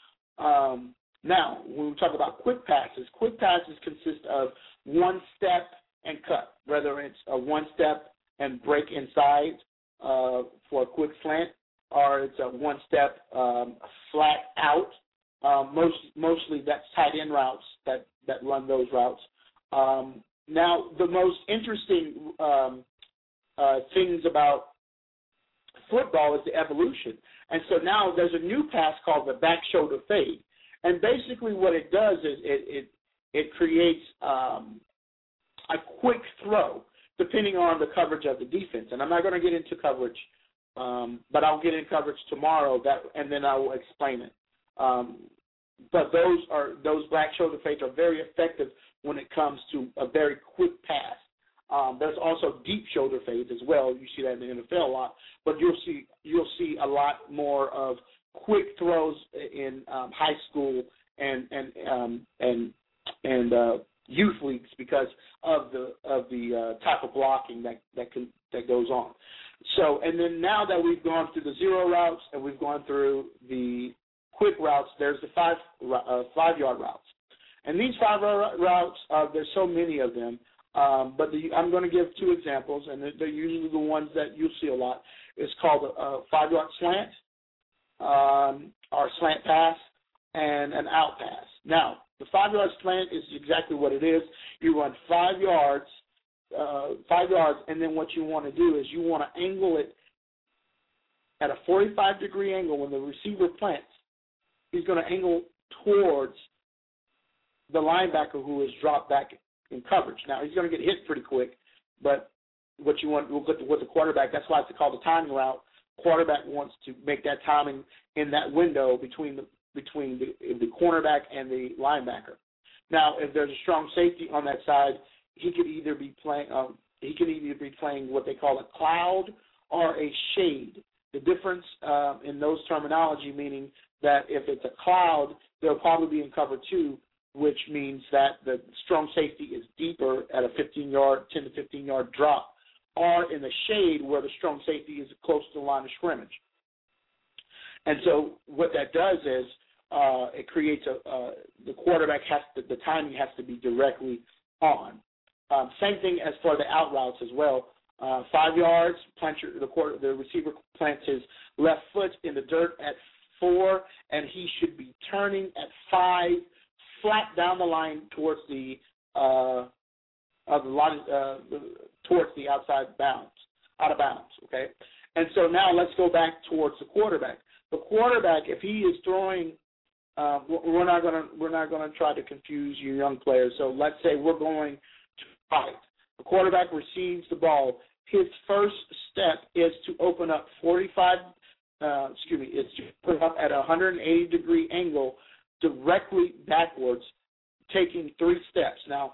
Um, now, when we talk about quick passes, quick passes consist of one step and cut, whether it's a one step and break inside uh, for a quick slant, or it's a one step um, flat out. Um, most mostly that's tight end routes that, that run those routes. Um, now, the most interesting um, uh, things about football is the evolution. And so now there's a new pass called the back shoulder fade. And basically what it does is it it, it creates um, a quick throw depending on the coverage of the defense. And I'm not going to get into coverage, um, but I'll get in coverage tomorrow, that, and then I will explain it. Um, but those are those back shoulder fades are very effective when it comes to a very quick pass. Um, there's also deep shoulder fades as well. You see that in the N F L a lot, but you'll see you'll see a lot more of quick throws in um, high school and and um, and and uh, youth leagues because of the of the uh, type of blocking that that can that goes on. So, and then now that we've gone through the zero routes and we've gone through the quick routes, there's the five uh, five yard routes, and these five routes uh, there's so many of them. Um, but the, I'm going to give two examples, and they're, they're usually the ones that you'll see a lot. It's called a, a five-yard slant, um, or slant pass, and an out pass. Now, the five-yard slant is exactly what it is. You run five yards, uh, five yards, and then what you want to do is you want to angle it at a forty-five degree angle. When the receiver plants, he's going to angle towards the linebacker who is dropped back in coverage. Now, he's going to get hit pretty quick, but what you want with the quarterback, that's why it's called the timing route. Quarterback wants to make that timing in that window between the between the, the cornerback and the linebacker. Now, if there's a strong safety on that side, he could either be playing um, he could either be playing what they call a cloud or a shade. The difference uh, in those terminology meaning that if it's a cloud, they'll probably be in cover two, which means that the strong safety is deeper at a fifteen-yard, ten to fifteen-yard drop, or in the shade where the strong safety is close to the line of scrimmage. And so what that does is uh, it creates a uh, the quarterback has to, the timing has to be directly on. Um, same thing as for the out routes as well. Uh, five yards, plant your, the quarter, the receiver plants his left foot in the dirt at four, and he should be turning at five, flat down the line towards the uh, of the line uh, towards the outside bounds, out of bounds. Okay, and so now let's go back towards the quarterback. The quarterback, if he is throwing, uh, we're not gonna we're not gonna try to confuse you young players. So let's say we're going to fight. The quarterback receives the ball. His first step is to open up forty-five. Uh, excuse me, is to put up at a one hundred eighty degree angle directly backwards, taking three steps. Now,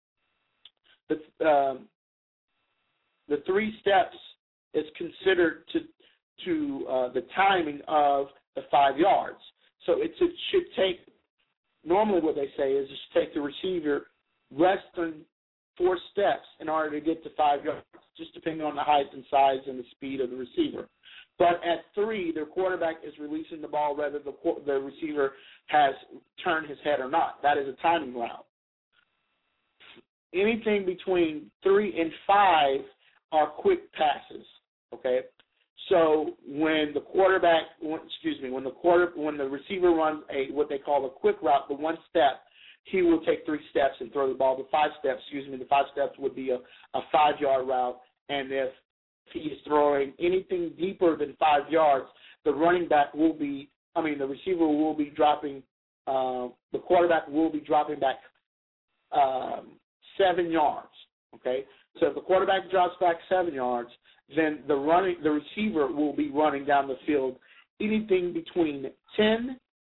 the um, the three steps is considered to to uh, the timing of the five yards. So it's, it should take, normally what they say is just take the receiver less than four steps in order to get to five yards, just depending on the height and size and the speed of the receiver. But at three, the quarterback is releasing the ball whether the, the receiver has turned his head or not. That is a timing route. anything between three and five are quick passes. Okay, so when the quarterback, excuse me, when the quarter, when the receiver runs a what they call a quick route, the one step, he will take three steps and throw the ball. The five steps, excuse me, the five steps would be a, a five-yard route, and if he is throwing anything deeper than five yards, the running back will be, I mean, the receiver will be dropping, uh, the quarterback will be dropping back um, seven yards. Okay, so if the quarterback drops back seven yards, then the running, the receiver will be running down the field anything between ten,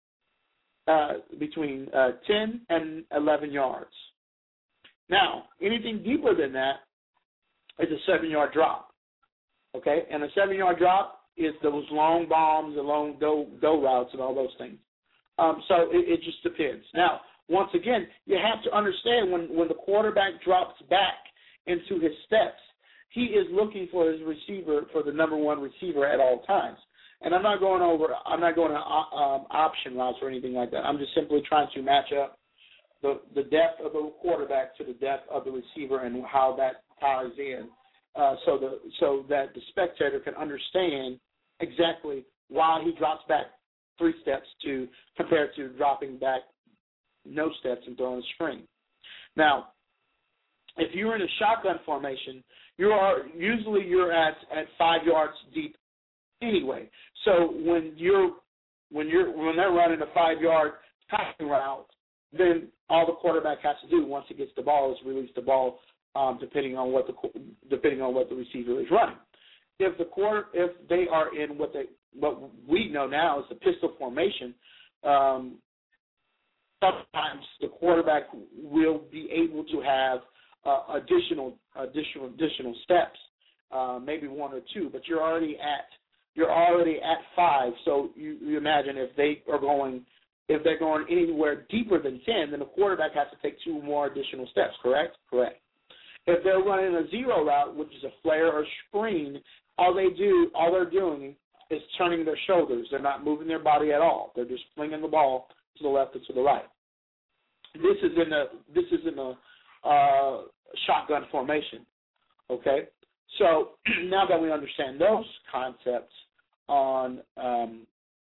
uh, between uh, ten and eleven yards. Now, anything deeper than that is a seven-yard drop. Okay, and a seven-yard drop is those long bombs, the long go go routes, and all those things. Um, so it, it just depends. Now, once again, you have to understand when, when the quarterback drops back into his steps, he is looking for his receiver, for the number one receiver at all times. And I'm not going over, I'm not going to um, option routes or anything like that. I'm just simply trying to match up the, the depth of the quarterback to the depth of the receiver and how that ties in, uh, so the so that the spectator can understand exactly why he drops back three steps to compared to dropping back no steps and throwing a screen. Now, if you're in a shotgun formation, you are usually you're at, at five yards deep anyway. So when you're when you're when they're running a five yard passing route, then all the quarterback has to do once he gets the ball is release the ball, um, depending on what the depending on what the receiver is running. If the quarter if they are in what they what we know now is the pistol formation, um, sometimes the quarterback will be able to have uh, additional additional additional steps, uh, maybe one or two, but you're already at you're already at five. So you, you imagine if they are going if they're going anywhere deeper than ten, then the quarterback has to take two more additional steps. Correct? Correct. If they're running a zero route, which is a flare or screen, all they do all they're doing is turning their shoulders. They're not moving their body at all. They're just flinging the ball to the left or to the right. This is in a this is in a uh, shotgun formation. Okay, so now that we understand those concepts on um,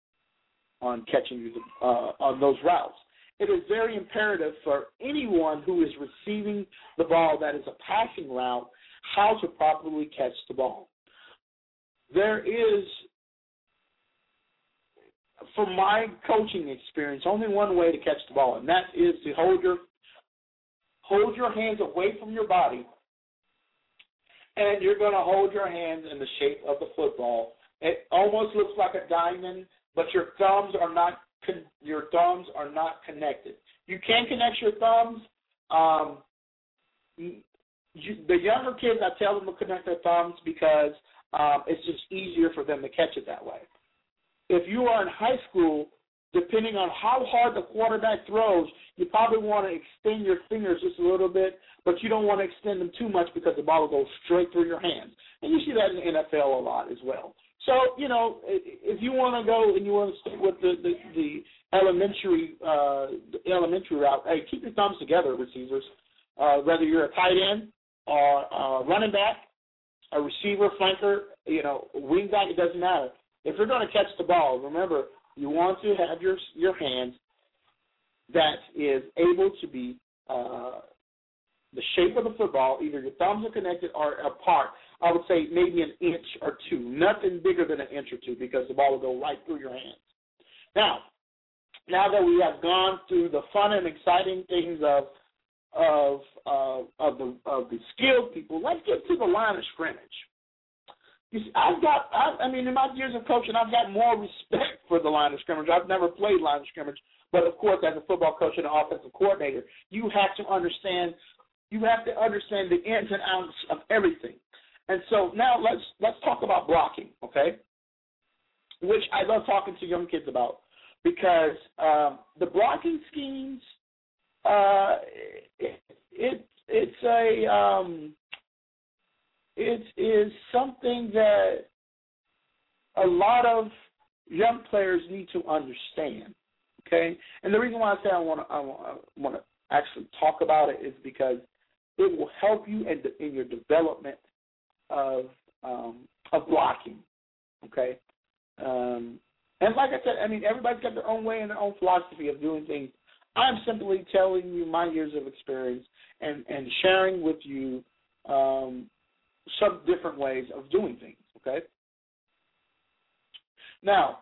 on catching uh, on those routes, it is very imperative for anyone who is receiving the ball that is a passing route how to properly catch the ball. There is, from my coaching experience, only one way to catch the ball, and that is to hold your hold your hands away from your body, and you're going to hold your hands in the shape of the football. It almost looks like a diamond, but your thumbs are not con- your thumbs are not connected. You can connect your thumbs. Um, you, the younger kids, I tell them to connect their thumbs because um, it's just easier for them to catch it that way. If you are in high school, depending on how hard the quarterback throws, you probably want to extend your fingers just a little bit, but you don't want to extend them too much because the ball will go straight through your hands. And you see that in the N F L a lot as well. So, you know, if you want to go and you want to stick with the, the, the elementary uh, the elementary route, hey, keep your thumbs together, receivers. Uh, whether you're a tight end or a running back, a receiver, flanker, you know, wing back, it doesn't matter. If you're going to catch the ball, remember, you want to have your your hands that is able to be uh, the shape of the football. Either your thumbs are connected or apart. I would say maybe an inch or two, nothing bigger than an inch or two, because the ball will go right through your hands. Now, now that we have gone through the fun and exciting things of of uh, of the of the skilled people, let's get to the line of scrimmage. You see, I've got, I, I mean, in my years of coaching, I've got more respect for the line of scrimmage. I've never played line of scrimmage, but of course, as a football coach and an offensive coordinator, you have to understand, you have to understand the ins and outs of everything. And so now let's let's talk about blocking, okay? Which I love talking to young kids about, because um, the blocking schemes, uh, it, it it's a um, it is something that a lot of young players need to understand, okay? And the reason why I say I want to I want to actually talk about it is because it will help you in, the, in your development of um, of blocking. Okay, um, and like I said, I mean, everybody's got their own way and their own philosophy of doing things. I'm simply telling you my years of experience and, and sharing with you um, some different ways of doing things. Okay. Now,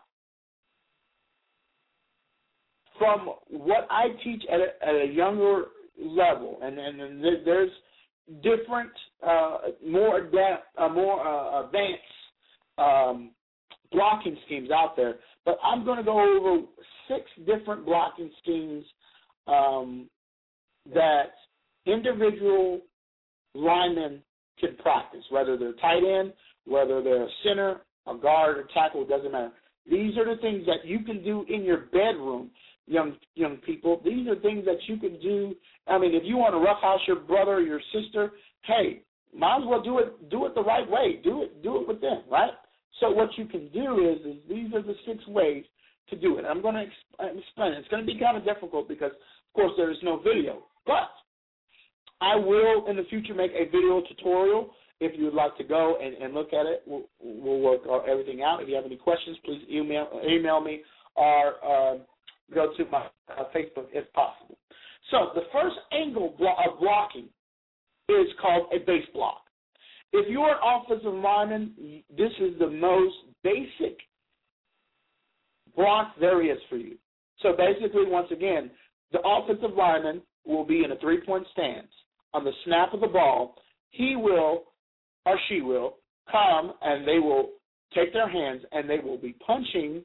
from what I teach at a, at a younger level, and, and, and there's different, uh, more adapt, uh, more uh, advanced um, blocking schemes out there, but I'm going to go over six different blocking schemes um, that individual linemen can practice, whether they're tight end, whether they're a center, a guard, or tackle, it doesn't matter. These are the things that you can do in your bedroom, young young people. These are things that you can do. I mean, if you want to roughhouse your brother or your sister, hey, might as well do it do it the right way. Do it do it with them, right? So what you can do is, is these are the six ways to do it. I'm going to explain it. It's going to be kind of difficult because, of course, there is no video. But I will, in the future, make a video tutorial. If you would like to go and, and look at it, we'll, we'll work everything out. If you have any questions, please email email me or uh, go to my uh, Facebook if possible. So the first angle blo- of blocking is called a base block. If you're an offensive lineman, this is the most basic block there is for you. So basically, once again, the offensive lineman will be in a three-point stance. On the snap of the ball, he will or she will come and they will take their hands and they will be punching,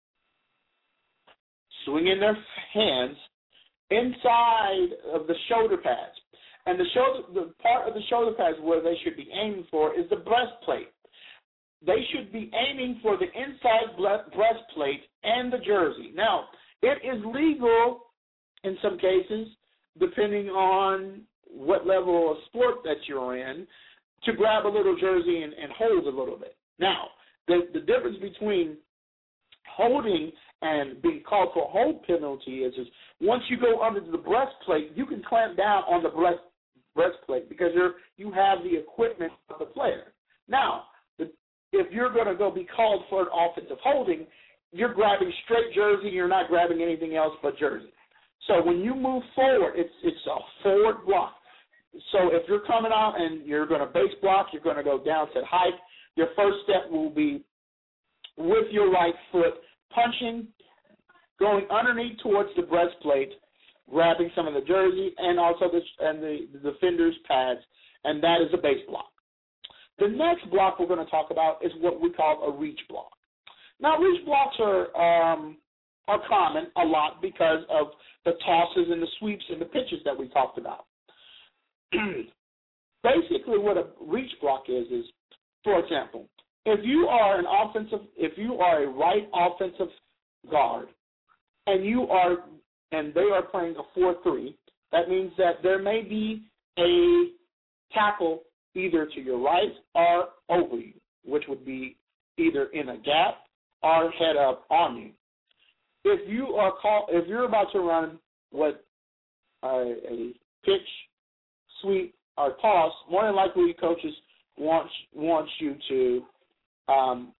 swinging their hands inside of the shoulder pads. And the shoulder, the part of the shoulder pads where they should be aiming for is the breastplate. They should be aiming for the inside breastplate and the jersey. Now, it is legal in some cases, depending on what level of sport that you're in, to grab a little jersey and, and hold a little bit. Now, the, the difference between holding and being called for a hold penalty is, is once you go under the breastplate, you can clamp down on the breast, breastplate because you're you have the equipment of the player. Now, the, if you're going to go be called for an offensive holding, you're grabbing straight jersey. You're not grabbing anything else but jersey. So when you move forward, it's it's a forward block. So if you're coming out and you're going to base block, you're going to go down to hike. Your first step will be with your right foot, punching, going underneath towards the breastplate, grabbing some of the jersey and also the, and the, the defender's pads, and that is a base block. The next block we're going to talk about is what we call a reach block. Now, reach blocks are um, are common a lot because of the tosses and the sweeps and the pitches that we talked about. Basically, what a reach block is is, for example, if you are an offensive, if you are a right offensive guard, and you are, and they are playing a four three, that means that there may be a tackle either to your right or over you, which would be either in a gap or head up on you. If you are call, if you're about to run what uh, a pitch, sweep, or toss, more than likely coaches want want you to um,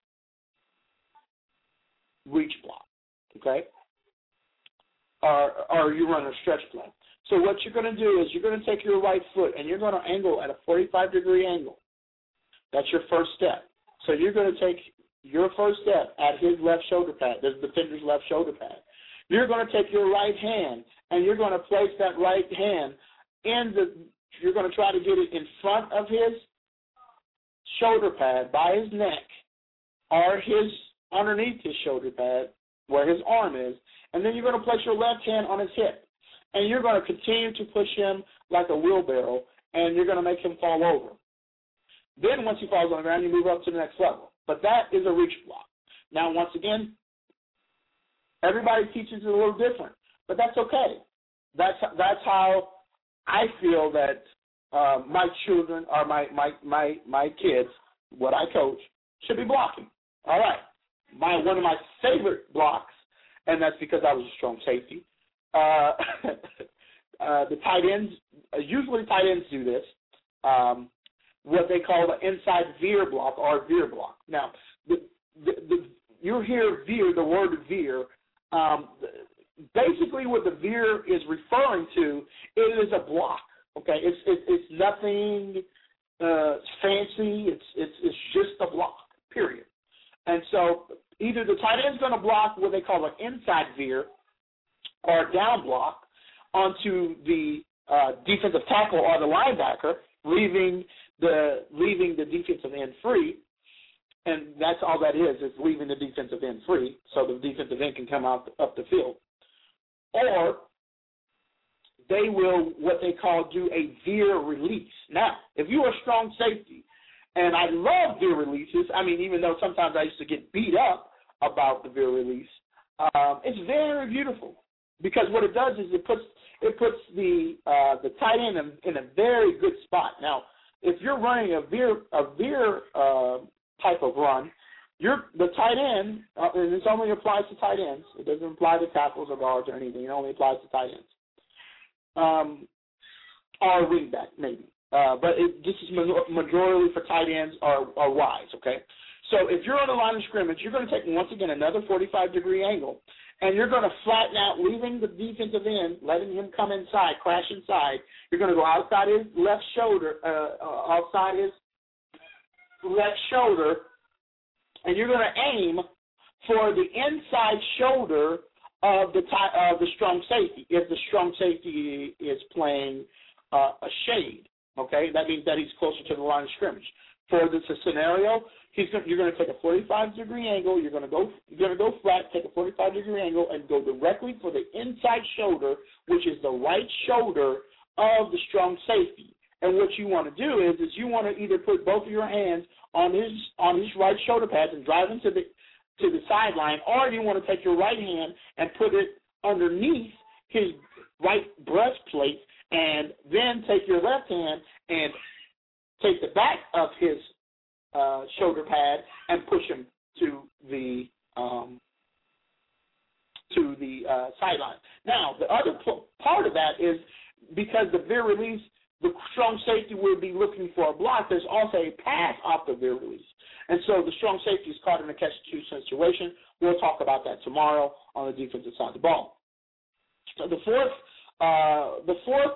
reach block, okay? Or or you run a stretch play. So what you're going to do is you're going to take your right foot and you're going to angle at a forty-five degree angle. That's your first step. So you're going to take your first step at his left shoulder pad, the defender's left shoulder pad. You're going to take your right hand and you're going to place that right hand in the, you're going to try to get it in front of his shoulder pad by his neck or his underneath his shoulder pad where his arm is, and then you're going to place your left hand on his hip. And you're going to continue to push him like a wheelbarrow, and you're going to make him fall over. Then once he falls on the ground, you move up to the next level. But that is a reach block. Now, once again, everybody teaches it a little different, but that's okay. That's that's how I feel that uh, my children or my, my, my, my kids, what I coach, should be blocking. All right. My one of my favorite blocks, and that's because I was a strong safety, Uh, uh, the tight ends uh, usually tight ends do this, um, what they call the inside veer block or veer block. Now, the, the, the, you hear veer, the word veer. Um, basically, what the veer is referring to, it is a block. Okay, it's it's, it's nothing uh, fancy. It's it's it's just a block. Period. And so either the tight end's going to block what they call an inside veer or a down block onto the uh, defensive tackle or the linebacker, leaving the leaving the defensive end free. And that's all that is, is leaving the defensive end free so the defensive end can come out up the field. Or they will, what they call, do a veer release. Now, if you're a strong safety, and I love veer releases, I mean, even though sometimes I used to get beat up about the veer release, um, it's very beautiful because what it does is it puts it puts the uh, the tight end in, in a very good spot. Now, if you're running a veer a veer uh, type of run, you're the tight end, uh, and this only applies to tight ends. It doesn't apply to tackles or guards or anything. It only applies to tight ends, um, or wingback maybe. Uh, but it, this is majority for tight ends or, or wides, okay? So if you're on the line of scrimmage, you're going to take, once again, another forty-five degree angle, and you're going to flatten out, leaving the defensive end, letting him come inside, crash inside. You're going to go outside his left shoulder, uh, uh, outside his left shoulder, and you're going to aim for the inside shoulder of the t- of the strong safety, if the strong safety is playing uh, a shade. Okay, that means that he's closer to the line of scrimmage. For this scenario, he's going, you're going to take a forty-five degree angle. You're going to go, you're going to go flat, take a forty-five degree angle, and go directly for the inside shoulder, which is the right shoulder of the strong safety. And what you want to do is, is you want to either put both of your hands on his on his right shoulder pads and drive him to the to the sideline, or you want to take your right hand and put it underneath his right breastplate, and then take your left hand and take the back of his uh, shoulder pad and push him to the um, to the uh, sideline. Now, the other p- part of that is because the veer release, the strong safety will be looking for a block. There's also a pass off the veer release, and so the strong safety is caught in a catch-two situation. We'll talk about that tomorrow on the defensive side of the ball. So the fourth. Uh, the fourth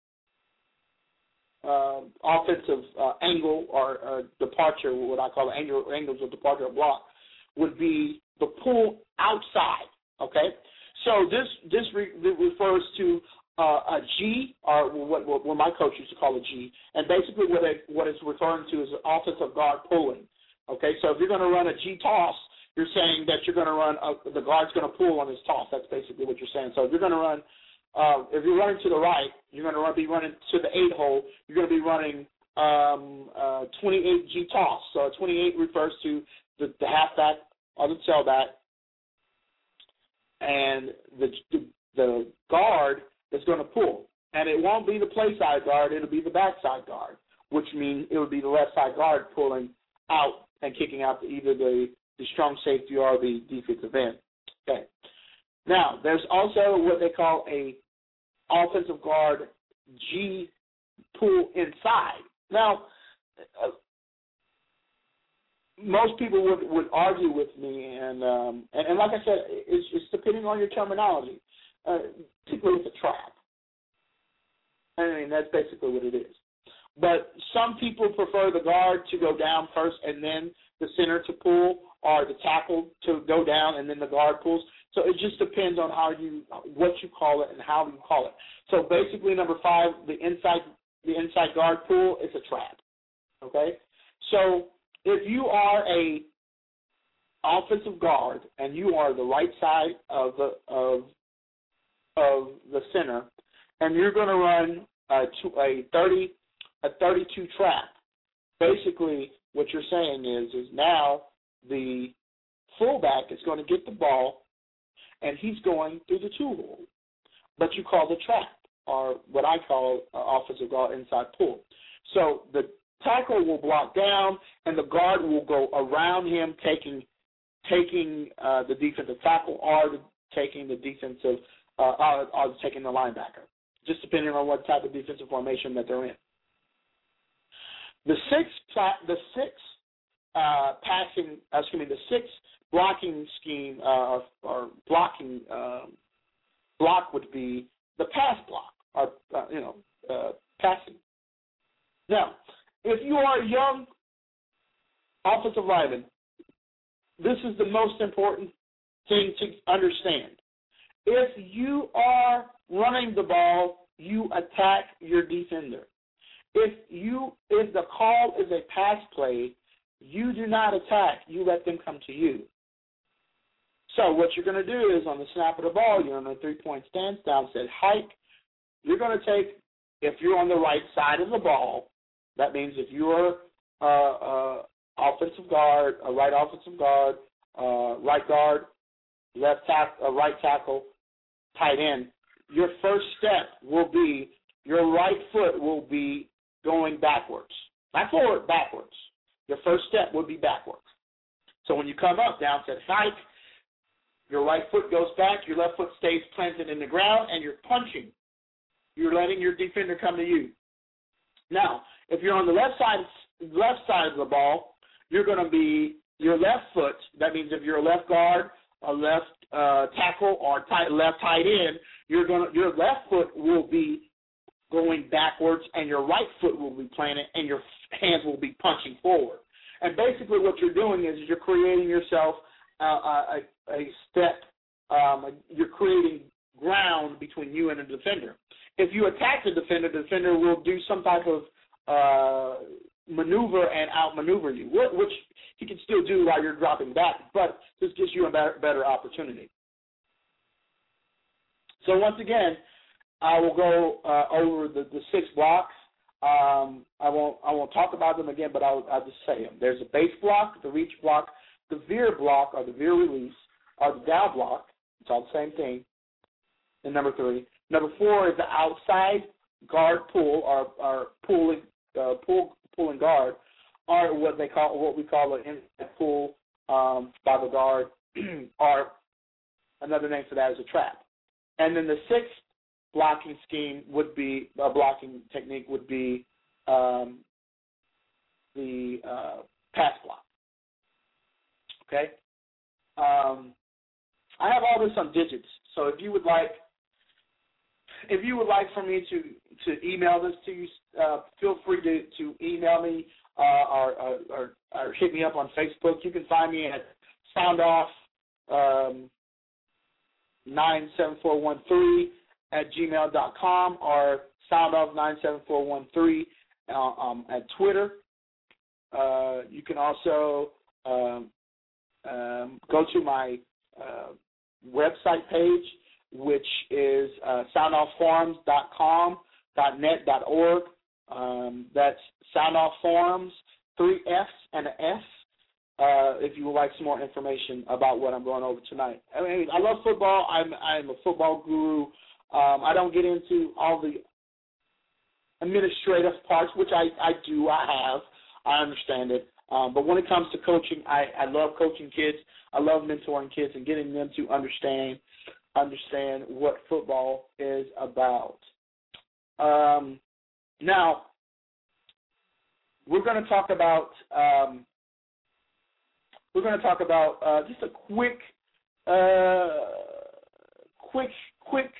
uh, offensive uh, angle or uh, departure, what I call angle, angles of departure or block, would be the pull outside. Okay, so this this re- refers to uh, a G, or what, what what my coach used to call a G, and basically what it, what it's referring to is an offensive guard pulling. Okay, so if you're going to run a G toss, you're saying that you're going to run a, the guard's going to pull on his toss. That's basically what you're saying. So if you're going to run Uh, if you're running to the right, you're going to run, be running to the eight hole. You're going to be running um, uh, twenty-eight G toss. So twenty-eight refers to the, the halfback or the tailback, and the, the the guard is going to pull. And it won't be the play side guard; it'll be the backside guard, which means it would be the left side guard pulling out and kicking out the, either the, the strong safety or the defensive end. Okay. Now, there's also what they call a offensive guard G pull inside. Now, uh, most people would, would argue with me, and, um, and and like I said, it's, it's depending on your terminology. Uh, typically, it's a trap. I mean, that's basically what it is. But some people prefer the guard to go down first and then the center to pull, or the tackle to go down and then the guard pulls. So it just depends on how you, what you call it and how you call it. So basically, number five, the inside, the inside guard pull is a trap. Okay. So if you are a offensive guard and you are the right side of the of of the center, and you're going to run a, a thirty a thirty-two trap, basically what you're saying is is now the fullback is going to get the ball, and he's going through the two hole, but you call the trap, or what I call uh, offensive guard inside pull. So the tackle will block down, and the guard will go around him, taking taking uh, the defensive tackle, or the, taking the defensive, uh, or, or taking the linebacker. just depending on what type of defensive formation that they're in. The six, the six uh, passing, excuse me, the six blocking scheme uh, or, or blocking um, block would be the pass block, or uh, you know, uh, passing. Now, if you are a young offensive lineman, this is the most important thing to understand. If you are running the ball, you attack your defender. If you, if the call is a pass play, you do not attack. You let them come to you. So what you're going to do is on the snap of the ball, you're on a three-point stance, downset hike. You're going to take, if you're on the right side of the ball, that means if you're uh, uh, offensive guard, a right offensive guard, uh, right guard, left tack, uh, right tackle, tight end, your first step will be, your right foot will be going backwards. Not forward, backwards. Your first step would be backwards. So when you come up, downset hike, your right foot goes back, your left foot stays planted in the ground, and you're punching. You're letting your defender come to you. Now, if you're on the left side, left side of the ball, you're going to be your left foot. That means if you're a left guard, a left uh, tackle, or tight, left tight end, you're going to, your left foot will be going backwards, and your right foot will be planted, and your hands will be punching forward. And basically, what you're doing is you're creating yourself uh, a, a step. Um, you're creating ground between you and the defender. If you attack the defender, the defender will do some type of uh, maneuver and outmaneuver you, which he can still do while you're dropping back, but this gives you a better, better opportunity. So once again, I will go uh, over the, the six blocks. Um, I won't I won't talk about them again, but I'll, I'll just say them. There's a base block, the reach block, the veer block, or the veer release, or the down block. It's all the same thing. And number three. Number four is the outside guard pull, or, or pulling uh, pull pulling guard, or what they call what we call an inside pull um, by the guard, or another name for that is a trap. And then the sixth blocking scheme would be, a blocking technique would be um, the uh, pass block. Okay? Um, I have all this on digits, so if you would like, if you would like for me to, to email this to you, uh, feel free to, to email me uh, or, or, or, or hit me up on Facebook. You can find me at soundoff um, nine seven four one three at gmail dot com or soundoff nine seven four one three uh, um, at Twitter. Uh, you can also um, um, go to my uh, website page, which is uh, soundoff forums dot com, .net, .org. Um, that's Soundoff Forums, three F's and an S, uh, if you would like some more information about what I'm going over tonight. I mean, I love football. I'm, I'm a football guru. Um, I don't get into all the administrative parts, which I, I do, I have. I understand it. Um, but when it comes to coaching, I, I love coaching kids. I love mentoring kids and getting them to understand understand what football is about. Um, now, we're going to talk about um, we're going to talk about uh, just a quick, uh, quick, quick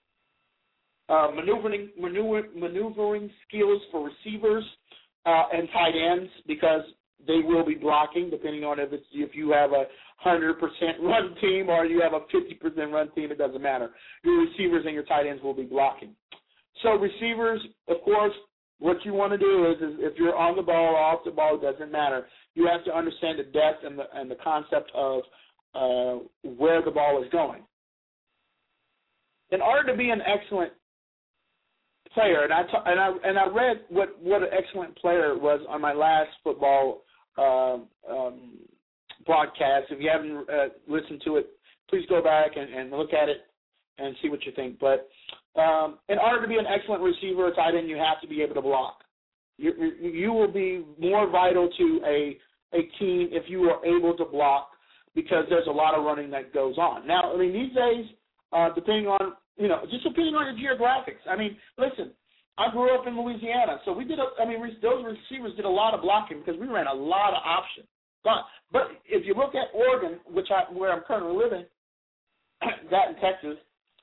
uh, maneuvering maneuver, maneuvering skills for receivers uh, and tight ends, because they will be blocking, depending on if it's, if you have a one hundred percent run team or you have a fifty percent run team. It doesn't matter. Your receivers and your tight ends will be blocking. So receivers, of course, what you want to do is, is if you're on the ball or off the ball, it doesn't matter. You have to understand the depth and the and the concept of uh, where the ball is going. In order to be an excellent player, and I ta- and I and I read what, what an excellent player was on my last football um, um, broadcast. If you haven't uh, listened to it, please go back and, and look at it and see what you think. But um, in order to be an excellent receiver or tight end, you have to be able to block. You, you will be more vital to a a team if you are able to block, because there's a lot of running that goes on. Now, I mean, these days, uh, depending on You know, just depending on your geographics. I mean, listen, I grew up in Louisiana, so we did. A, I mean, those receivers did a lot of blocking because we ran a lot of options. But, but if you look at Oregon, which I, where I'm currently living, that in Texas,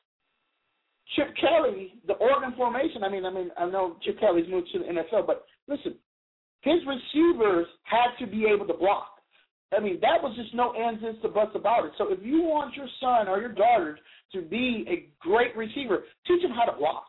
Chip Kelly, the Oregon formation. I mean, I mean, I know Chip Kelly's moved to the N F L, but listen, his receivers had to be able to block. I mean, that was just no ands, ifs, or buts about it. So if you want your son or your daughter to be a great receiver, teach them how to block.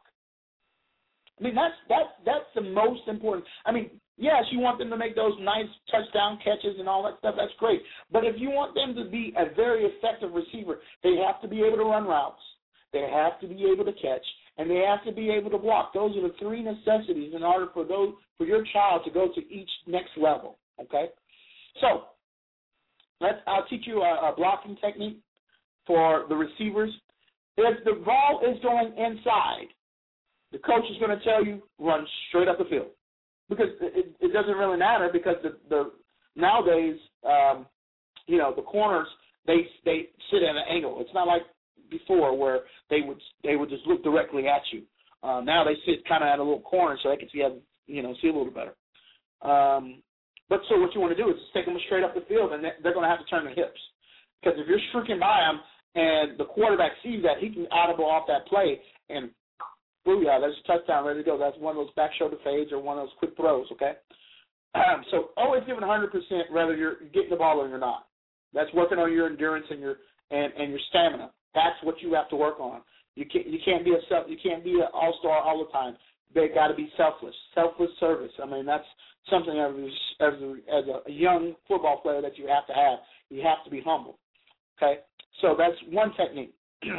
I mean, that's that's that's the most important. I mean, yes, you want them to make those nice touchdown catches and all that stuff. That's great. But if you want them to be a very effective receiver, they have to be able to run routes. They have to be able to catch, and they have to be able to block. Those are the three necessities in order for those for your child to go to each next level. Okay, so let's. I'll teach you a, a blocking technique for the receivers. If the ball is going inside, the coach is going to tell you run straight up the field, because it, it doesn't really matter, because the, the nowadays um, you know the corners they they sit at an angle. It's not like before where they would they would just look directly at you. Uh, now they sit kind of at a little corner so they can see you know see a little better. Um, but so what you want to do is just take them straight up the field, and they're going to have to turn their hips, because if you're streaking by them and the quarterback sees that, he can audible off that play and booyah, there's a touchdown ready to go. That's one of those back shoulder fades or one of those quick throws. Okay, um, so always give it one hundred percent whether you're getting the ball or you're not. That's working on your endurance and your and, and your stamina. That's what you have to work on. You can't you can't be a self, you can't be an all star all the time. They got to be selfless, selfless service. I mean, that's something as a, as a, as a young football player that you have to have. You have to be humble. Okay, so that's one technique.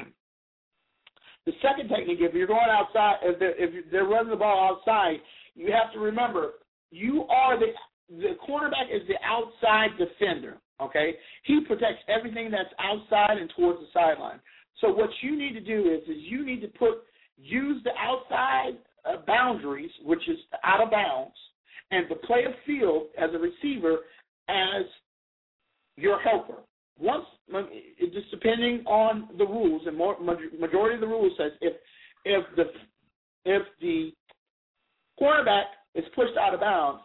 The second technique, if you're going outside, if they're, if they're running the ball outside, you have to remember you are the the cornerback is the outside defender. Okay, he protects everything that's outside and towards the sideline. So what you need to do is, is you need to put use the outside uh, boundaries, which is out of bounds, and the play of field as a receiver as your helper. Once, it just depending on the rules, and more, majority of the rules says if if the if the cornerback is pushed out of bounds,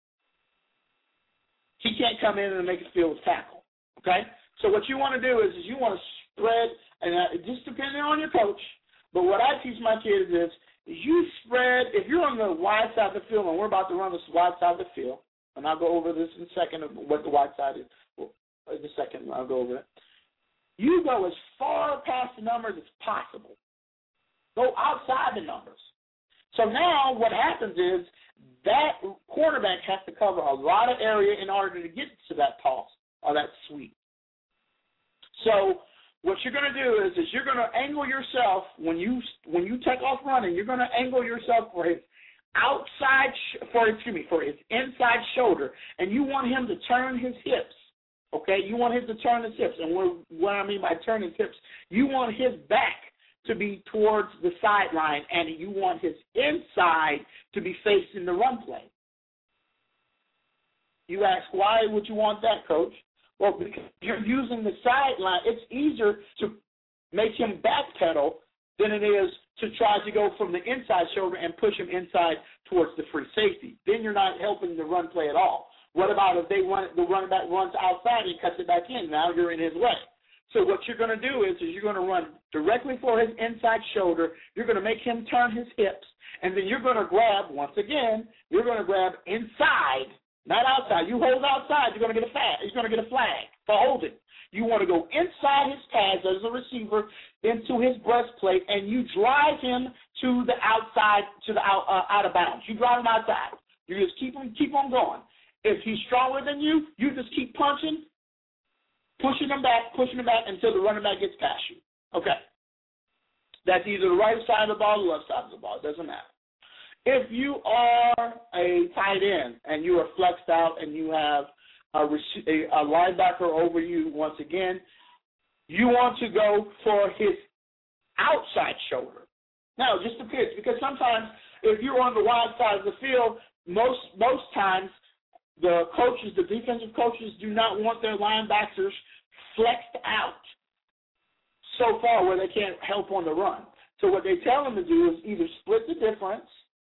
he can't come in and make a field tackle. Okay, so what you want to do is, is you want to spread, and uh, it just depending on your coach. But what I teach my kids is, is you spread. If you're on the wide side of the field, and we're about to run this wide side of the field, and I'll go over this in a second of what the wide side is. Well, in a second, I'll go over it. You go as far past the numbers as possible. Go outside the numbers. So now what happens is that quarterback has to cover a lot of area in order to get to that toss or that sweep. So what you're going to do is, is you're going to angle yourself when you when you take off running. You're going to angle yourself for his outside for excuse me for his inside shoulder, and you want him to turn his hips. Okay, you want him to turn his hips, and what, what I mean by turn his hips, you want his back to be towards the sideline, and you want his inside to be facing the run play. You ask, why would you want that, Coach? Well, because you're using the sideline. It's easier to make him backpedal than it is to try to go from the inside shoulder and push him inside towards the free safety. Then you're not helping the run play at all. What about if they run, the running back runs outside and cuts it back in? Now you're in his way. So what you're going to do is, is you're going to run directly for his inside shoulder. You're going to make him turn his hips, and then you're going to grab, once again, you're going to grab inside, not outside. You hold outside, you're going to get a flag. You're going to get a flag for holding. You want to go inside his pads as a receiver into his breastplate, and you drive him to the outside, to the out, uh, out of bounds. You drive him outside. You just keep him, keep on going. If he's stronger than you, you just keep punching, pushing him back, pushing him back until the running back gets past you. Okay. That's either the right side of the ball or the left side of the ball. It doesn't matter. If you are a tight end and you are flexed out and you have a, a linebacker over you, once again, you want to go for his outside shoulder. Now, it just depends, because sometimes if you're on the wide side of the field, most most times the coaches, the defensive coaches, do not want their linebackers flexed out so far where they can't help on the run. So what they tell them to do is either split the difference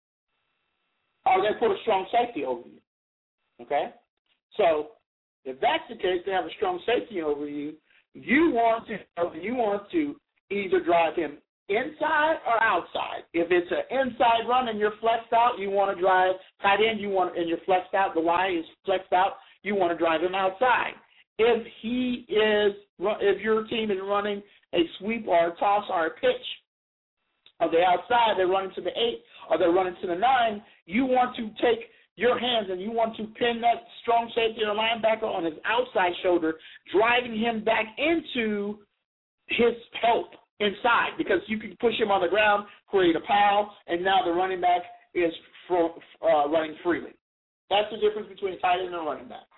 or they put a strong safety over you. Okay? So if that's the case, they have a strong safety over you. You want to you want to either drive him inside or outside. If it's an inside run and you're flexed out, you want to drive tight end. You want and you're flexed out. The Y is flexed out. You want to drive him outside. If he is, if your team is running a sweep or a toss or a pitch, or they're outside, they're running to the eight or they're running to the nine, you want to take your hands and you want to pin that strong safety or linebacker on his outside shoulder, driving him back into his help inside, because you can push him on the ground, create a pile, and now the running back is fro- uh, running freely. That's the difference between a tight end and a running back.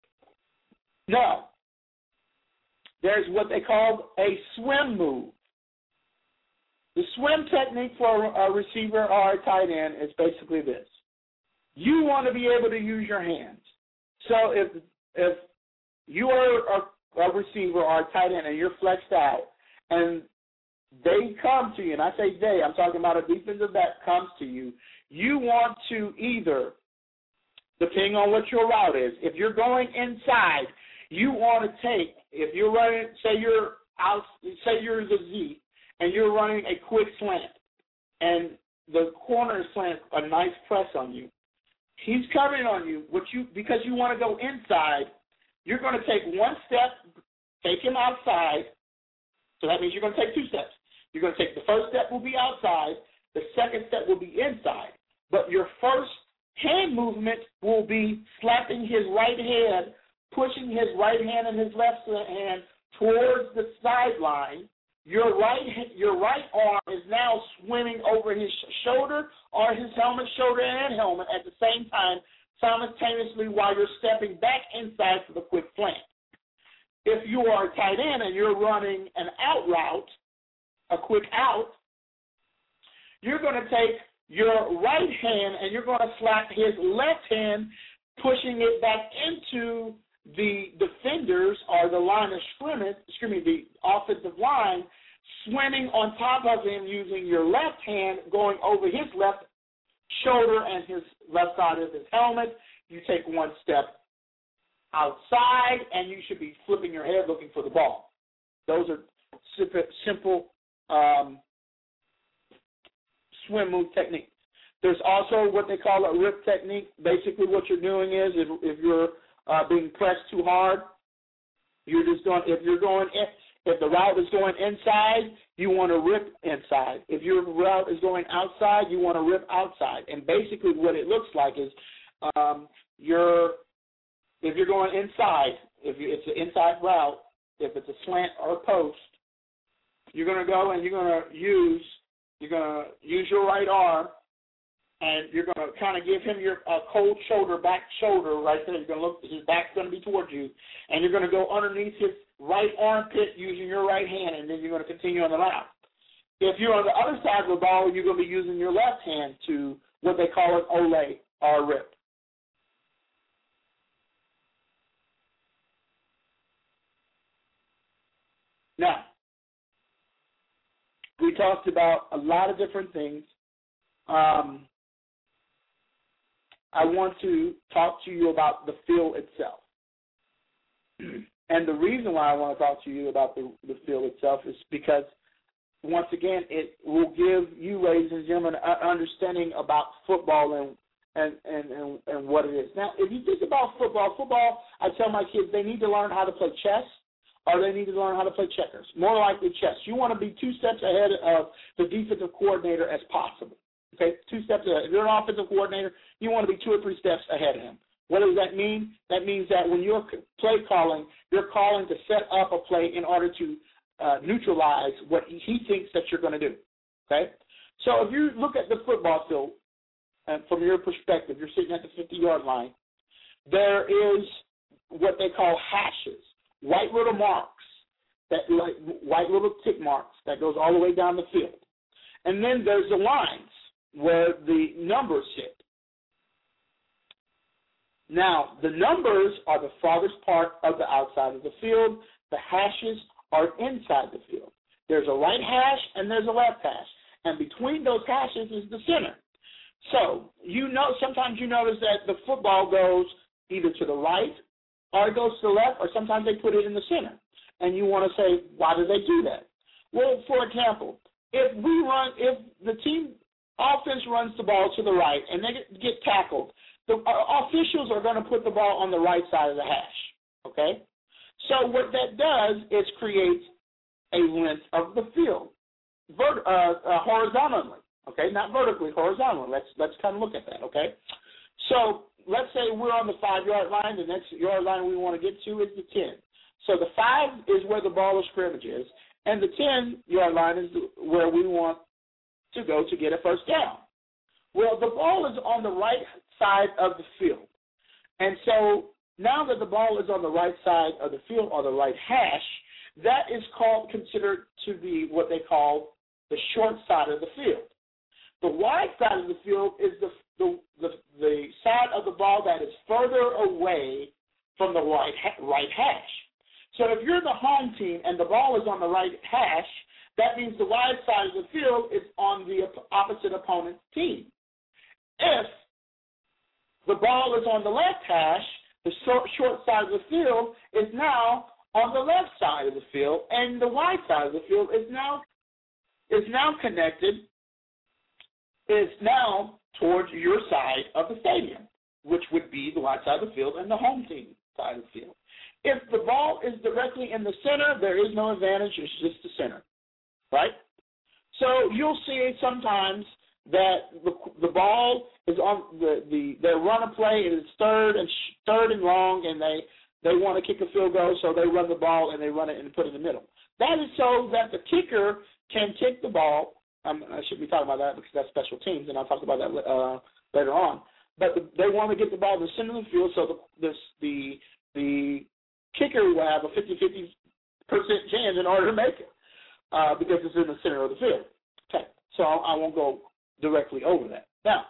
Now, there's what they call a swim move. The swim technique for a receiver or a tight end is basically this. You want to be able to use your hands. So if if you are a, a receiver or a tight end and you're flexed out and they come to you, and I say they, I'm talking about a defensive back comes to you, you want to either, depending on what your route is, if you're going inside, you want to take, if you're running, say you're out, say you're the Z, and you're running a quick slant, and the corner slants a nice press on you. He's coming on you, what you because you want to go inside, you're going to take one step, take him outside. So that means you're going to take two steps. You're going to take the first step will be outside, the second step will be inside. But your first hand movement will be slapping his right hand, pushing his right hand and his left hand towards the sideline. Your right your right arm is now swimming over his shoulder or his helmet, shoulder, and helmet at the same time, simultaneously while you're stepping back inside for the quick slant. If you are a tight end and you're running an out route, a quick out, you're going to take your right hand and you're going to slap his left hand, pushing it back into the defenders or the line of scrimmage, excuse me, the offensive line, swimming on top of him using your left hand, going over his left shoulder and his left side of his helmet. You take one step outside, and you should be flipping your head looking for the ball. Those are simple um, swim move techniques. There's also what they call a rip technique. Basically what you're doing is if, if you're uh, being pressed too hard, you're just doing, if you're going, in, if the route is going inside, you want to rip inside. If your route is going outside, you want to rip outside. And basically what it looks like is um, you're, if you're going inside, if you, it's an inside route, if it's a slant or a post, you're going to go and you're going to use, you're going to use your right arm, and you're going to kind of give him your uh, cold shoulder, back shoulder right there. You're going to look, his back's going to be towards you, and you're going to go underneath his right armpit using your right hand, and then you're going to continue on the route. If you're on the other side of the ball, you're going to be using your left hand to what they call an ole or a rip. Now, we talked about a lot of different things. Um, I want to talk to you about the field itself. And the reason why I want to talk to you about the, the field itself is because, once again, it will give you, ladies and gentlemen, an understanding about football and, and, and, and, and what it is. Now, if you think about football, football, I tell my kids they need to learn how to play chess, or they need to learn how to play checkers. More likely chess. You want to be two steps ahead of the defensive coordinator as possible. Okay, two steps ahead. If you're an offensive coordinator, you want to be two or three steps ahead of him. What does that mean? That means that when you're play calling, you're calling to set up a play in order to uh, neutralize what he thinks that you're going to do. Okay? So if you look at the football field, and from your perspective, you're sitting at the fifty-yard line, there is what they call hashes, white little marks, that like white little tick marks that goes all the way down the field. And then there's the lines where the numbers sit. Now, the numbers are the farthest part of the outside of the field. The hashes are inside the field. There's a right hash and there's a left hash. and between those hashes is the center. So you know, sometimes you notice that the football goes either to the right or it goes to the left, or sometimes they put it in the center. And you want to say, why do they do that? Well, for example, if we run, if the team offense runs the ball to the right and they get, get tackled, the uh, officials are going to put the ball on the right side of the hash. Okay? So what that does is create a length of the field, vert, uh, uh, horizontally. Okay, not vertically, horizontally. Let's let's kind of look at that. Okay, so let's say we're on the five-yard line. The next yard line we want to get to is the ten. So the five is where the ball of scrimmage is, and the ten-yard line is where we want to go to get a first down. Well, the ball is on the right side of the field, and so now that the ball is on the right side of the field, or the right hash, that is called considered to be what they call the short side of the field. The wide side of the field is the, the the the side of the ball that is further away from the right right hash. So if you're the home team and the ball is on the right hash, that means the wide side of the field is on the opposite opponent's team. If the ball is on the left hash, the short, short side of the field is now on the left side of the field, and the wide side of the field is now is now connected, is now towards your side of the stadium, which would be the wide side of the field and the home team side of the field. If the ball is directly in the center, there is no advantage. It's just the center, right? So you'll see sometimes that the, the ball is on the, the their run of play is third and sh- third and long, and they, they want to kick a field goal, so they run the ball and they run it and put it in the middle. That is so that the kicker can kick the ball. Um, I shouldn't be talking about that because that's special teams, and I'll talk about that uh, later on. But the, they want to get the ball in the center of the field, so the this, the the kicker will have a fifty-fifty percent chance in order to make it uh, because it's in the center of the field. Okay, so I won't go directly over that. Now,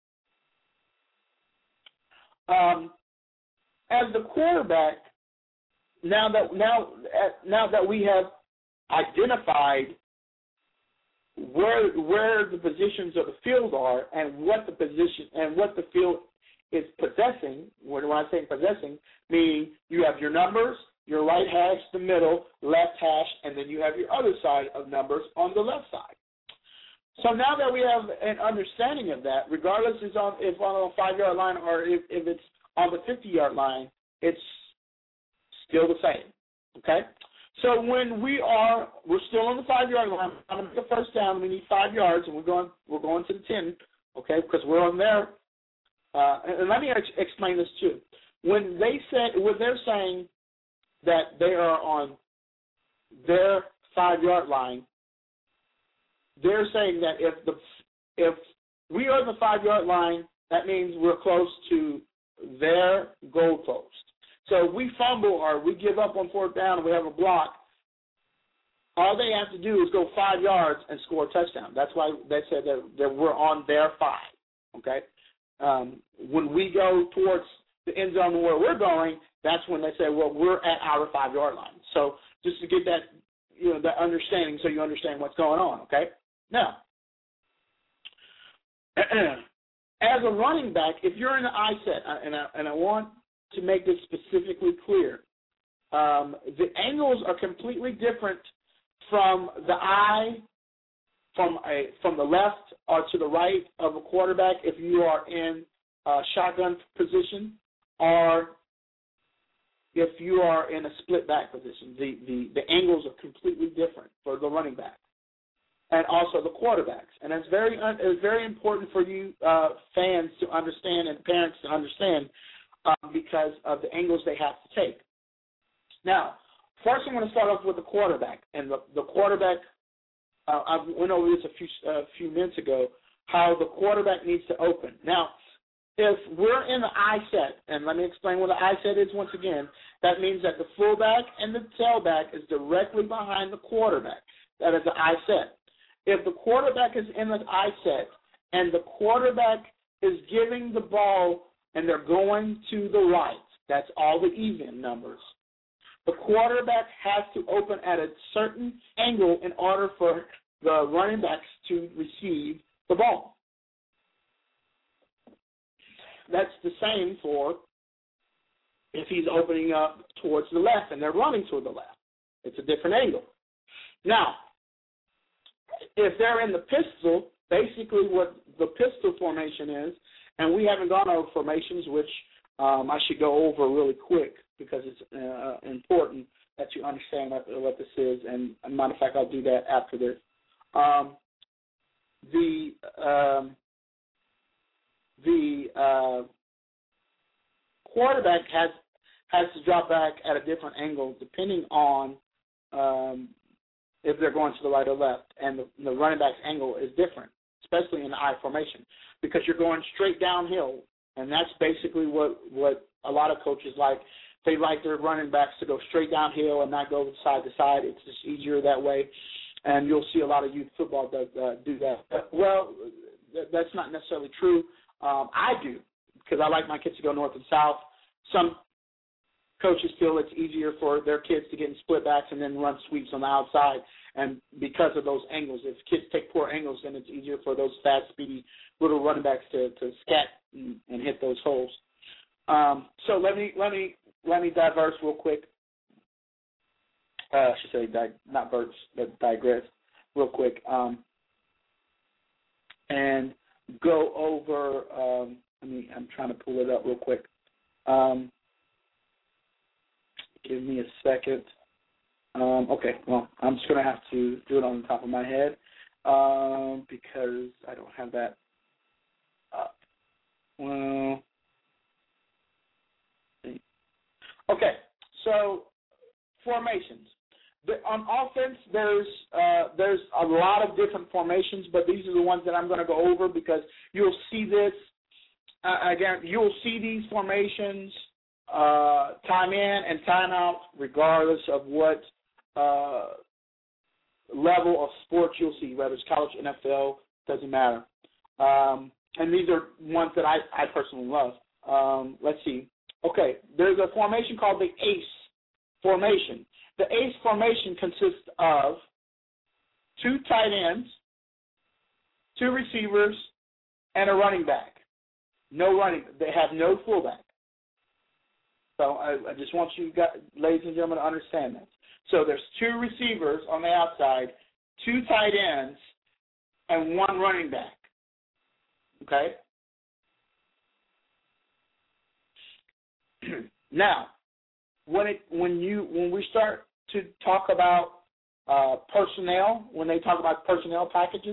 um, as the quarterback, now that now now that we have identified where where the positions of the field are and what the position and what the field is possessing, when I say possessing, meaning you have your numbers, your right hash, the middle, left hash, and then you have your other side of numbers on the left side. So now that we have an understanding of that, regardless is on if on a five-yard line or if, if it's on the fifty-yard line, it's still the same. Okay? So when we are, we're still on the five-yard line, I'm going to make a first down, we need five yards, and we're going, we're going to the ten, okay, because we're on there. Uh, and let me ex- explain this too. When they say, when they're saying that they are on their five-yard line, they're saying that if the if we are on the five-yard line, that means we're close to their goal post. So if we fumble or we give up on fourth down and we have a block, all they have to do is go five yards and score a touchdown. That's why they said that, that we're on their five, okay? Um, when we go towards the end zone where we're going, that's when they say, well, we're at our five-yard line. So just to get that, you know, that understanding so you understand what's going on, okay? Now, as a running back, if you're in the I set, and I, and I want to make this specifically clear, um, the angles are completely different from the eye, from a from the left or to the right of a quarterback if you are in a shotgun position, or if you are in a split back position. The, the, the angles are completely different for the running back and also the quarterbacks. And it's very it's very important for you uh, fans to understand and parents to understand um, because of the angles they have to take. Now, first I'm going to start off with the quarterback. And the, the quarterback, uh, I went over this a few, uh, few minutes ago, how the quarterback needs to open. Now, if we're in the I set, and let me explain what the I set is once again, that means that the fullback and the tailback is directly behind the quarterback. That is the I set. If the quarterback is in the I set and the quarterback is giving the ball and they're going to the right, that's all the even numbers, the quarterback has to open at a certain angle in order for the running backs to receive the ball. That's the same for if he's opening up towards the left and they're running toward the left. It's a different angle. Now, if they're in the pistol, basically what the pistol formation is, and we haven't gone over formations, which um, I should go over really quick because it's uh, important that you understand what, what this is. And as a matter of fact, I'll do that after this. Um, the um, the uh, quarterback has has to drop back at a different angle depending on um, if they're going to the right or left, and the, the running back's angle is different, especially in the I formation, because you're going straight downhill, and that's basically what, what a lot of coaches like. They like their running backs to go straight downhill and not go side to side. It's just easier that way, and you'll see a lot of youth football that uh, do that. Well, that's not necessarily true. Um, I do, because I like my kids to go north and south. Some coaches feel it's easier for their kids to get in split backs and then run sweeps on the outside, and because of those angles. If kids take poor angles, then it's easier for those fast, speedy little running backs to, to scat and, and hit those holes. Um, so let me let me let me diverse real quick. Uh, I should say di- not verse, but digress real quick, um, and go over. Um, I mean, I'm trying to pull it up real quick. Um, give me a second. Um, okay, well, I'm just going to have to do it on the top of my head um, because I don't have that up. Well, okay, so formations. The, on offense, there's uh, there's a lot of different formations, but these are the ones that I'm going to go over because you'll see this. Uh, again, you'll see these formations uh, time in and time out, regardless of what uh, level of sports you'll see, whether it's college, N F L, doesn't matter. Um, and these are ones that I, I personally love. Um, let's see. Okay, there's a formation called the ACE formation. The ACE formation consists of two tight ends, two receivers, and a running back. No running. They have no fullback. So I, I just want you, guys, ladies and gentlemen, to understand that. So there's two receivers on the outside, two tight ends, and one running back. Okay? Now, when it when you when we start to talk about uh, personnel, when they talk about personnel packages,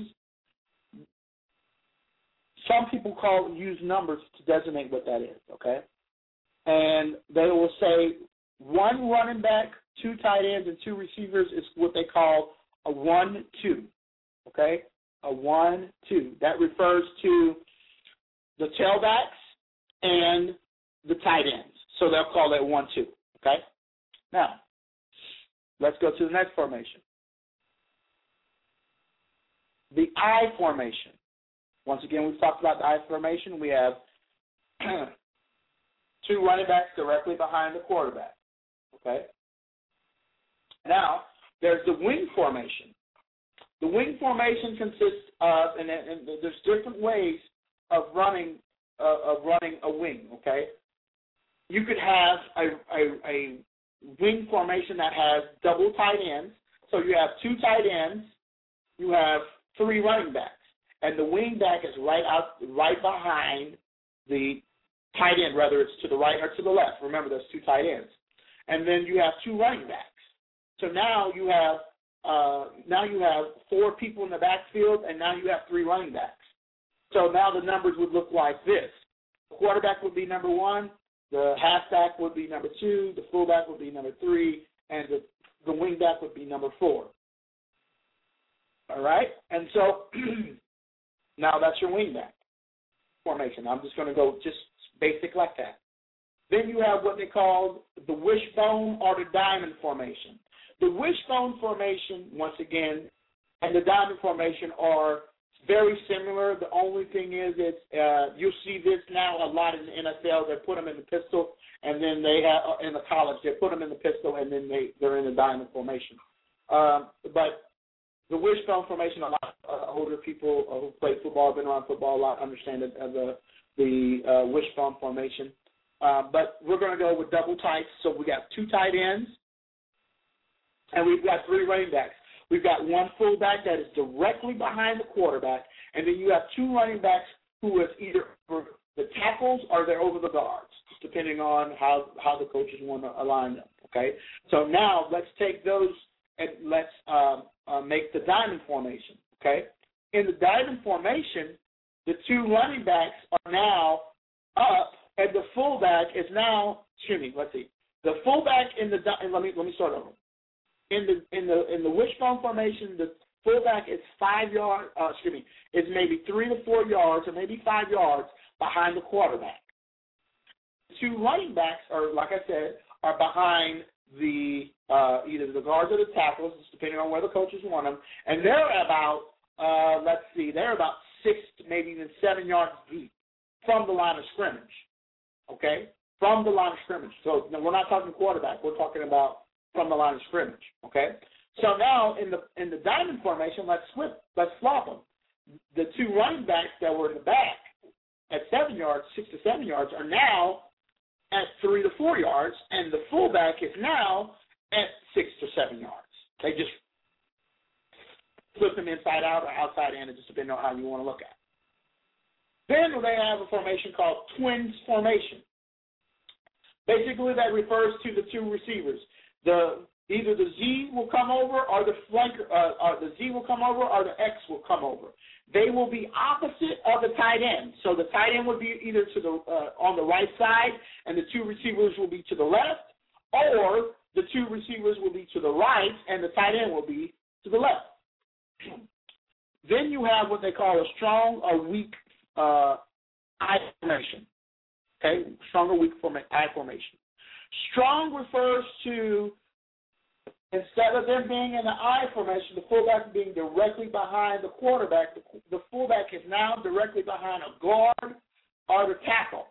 some people call use numbers to designate what that is. Okay, and they will say one running back, two tight ends, and two receivers is what they call a one two. Okay, a one two. That refers to the tailbacks and the tight ends. So they'll call that one two. Okay? Now, let's go to the next formation. The I formation. Once again, we've talked about the I formation. We have two running backs directly behind the quarterback. Okay? Now, there's the wing formation. The wing formation consists of, and, and there's different ways of running uh, of running a wing. Okay? You could have a, a, a wing formation that has double tight ends. So you have two tight ends, you have three running backs, and the wing back is right out, right behind the tight end, whether it's to the right or to the left. Remember, there's two tight ends, and then you have two running backs. So now you have uh, now you have four people in the backfield, and now you have three running backs. So now the numbers would look like this: the quarterback would be number one. The halfback would be number two, the fullback would be number three, and the, the wingback would be number four. All right? And so now that's your wingback formation. I'm just going to go just basic like that. Then you have what they call the wishbone or the diamond formation. The wishbone formation, once again, and the diamond formation are very similar. The only thing is that uh, you'll see this now a lot in the N F L. They put them in the pistol, and then they have in the college they put them in the pistol, and then they they're in the diamond formation. Um, but the wishbone formation, a lot of uh, older people who play football, been around football a lot, understand the uh, the, the uh, wishbone formation. Uh, but we're going to go with double tights. So we got two tight ends, and we've got three running backs. We've got one fullback that is directly behind the quarterback, and then you have two running backs who is either over the tackles or they're over the guards, depending on how, how the coaches want to align them, okay? So now let's take those and let's um, uh, make the diamond formation, okay? In the diamond formation, the two running backs are now up, and the fullback is now, excuse me, let's see. The fullback in the, and let me, let me start over. In the in the in the wishbone formation, the fullback is five yards. Uh, excuse me, is maybe three to four yards, or maybe five yards behind the quarterback. Two running backs are, like I said, are behind the uh, either the guards or the tackles, depending on where the coaches want them, and they're about uh, let's see, they're about six, maybe even seven yards deep from the line of scrimmage. Okay, from the line of scrimmage. So no, we're not talking quarterback. We're talking about from the line of scrimmage, okay? So now in the in the diamond formation, let's flip, let's flop them. The two running backs that were in the back at seven yards, six to seven yards, are now at three to four yards, and the fullback is now at six to seven yards. They just flip them inside out or outside in, it just depends on how you want to look at it. Then they have a formation called twins formation. Basically, that refers to the two receivers. The either the Z will come over, or the flanker, uh, or the Z will come over, or the X will come over. They will be opposite of the tight end. So the tight end would be either to the uh, on the right side, and the two receivers will be to the left, or the two receivers will be to the right, and the tight end will be to the left. Then you have what they call a strong or weak uh, I formation. Okay, strong or weak forma- I formation. Strong refers to, instead of them being in the I formation, the fullback being directly behind the quarterback, the, the fullback is now directly behind a guard or the tackle.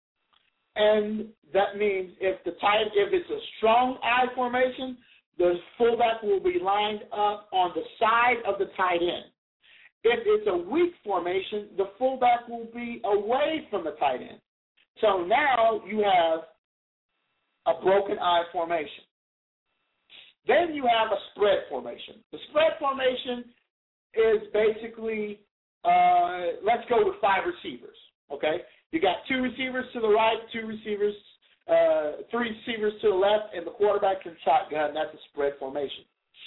And that means if the tight, if it's a strong I formation, the fullback will be lined up on the side of the tight end. If it's a weak formation, the fullback will be away from the tight end. So now you have a broken I formation. Then you have a spread formation. The spread formation is basically, uh, let's go with five receivers, okay? You got two receivers to the right, two receivers, uh, three receivers to the left, and the quarterback in shotgun. That's a spread formation.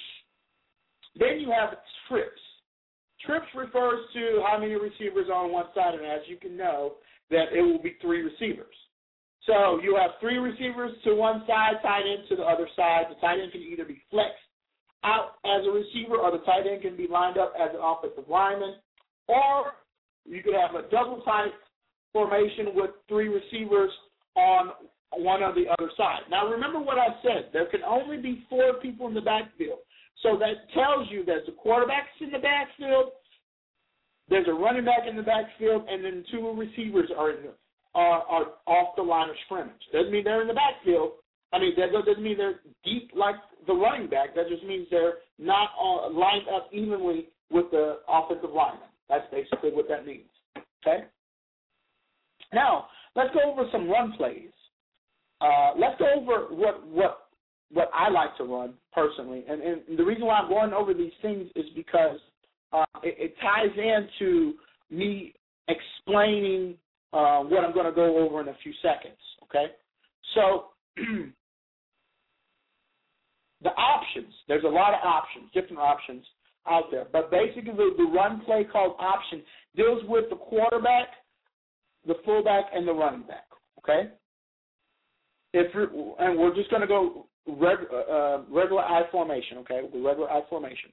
Then you have trips. Trips refers to how many receivers are on one side, and as you can know, that it will be three receivers. So you have three receivers to one side, tight end to the other side. The tight end can either be flexed out as a receiver, or the tight end can be lined up as an offensive lineman, or you could have a double tight formation with three receivers on one or the other side. Now remember what I said. There can only be four people in the backfield. So that tells you that the quarterback's in the backfield, there's a running back in the backfield, and then two receivers are in the, are, are off the line of scrimmage. Doesn't mean they're in the backfield. I mean, that doesn't mean they're deep like the running back. That just means they're not all lined up evenly with the offensive lineman. That's basically what that means. Okay? Now, let's go over some run plays. Uh, let's go over what what what I like to run personally. And, and the reason why I'm going over these things is because uh, it, it ties into me explaining uh, what I'm going to go over in a few seconds, okay? So the options, there's a lot of options, different options out there. But basically the run play called option deals with the quarterback, the fullback, and the running back, okay? If you're, and we're just going to go reg, uh, regular I formation, okay? The regular I formation.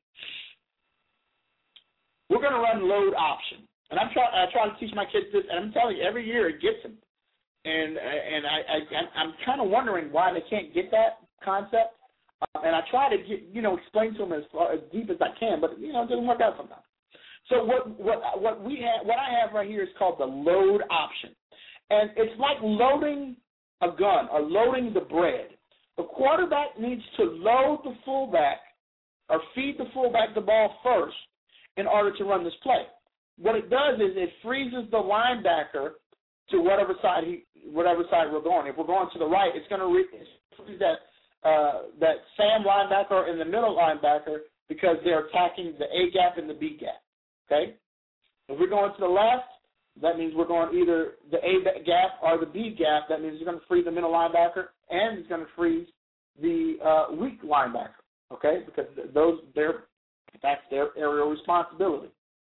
We're going to run load option. And I'm try, I try to teach my kids this, and I'm telling you, every year it gets them. And and I, I, I'm kind of wondering why they can't get that concept. Uh, and I try to get, you know, explain to them as far, as deep as I can, but, you know, it doesn't work out sometimes. So what what what we have, what I have right here is called the load option. And it's like loading a gun or loading the bread. The quarterback needs to load the fullback or feed the fullback the ball first in order to run this play. What it does is it freezes the linebacker to whatever side he, whatever side we're going. If we're going to the right, it's going to re- freeze that uh, that Sam linebacker and the middle linebacker because they're attacking the A gap and the B gap. Okay. If we're going to the left, that means we're going either the A gap or the B gap. That means it's going to freeze the middle linebacker and it's going to freeze the uh, weak linebacker. Okay, because those they're that's their aerial responsibility.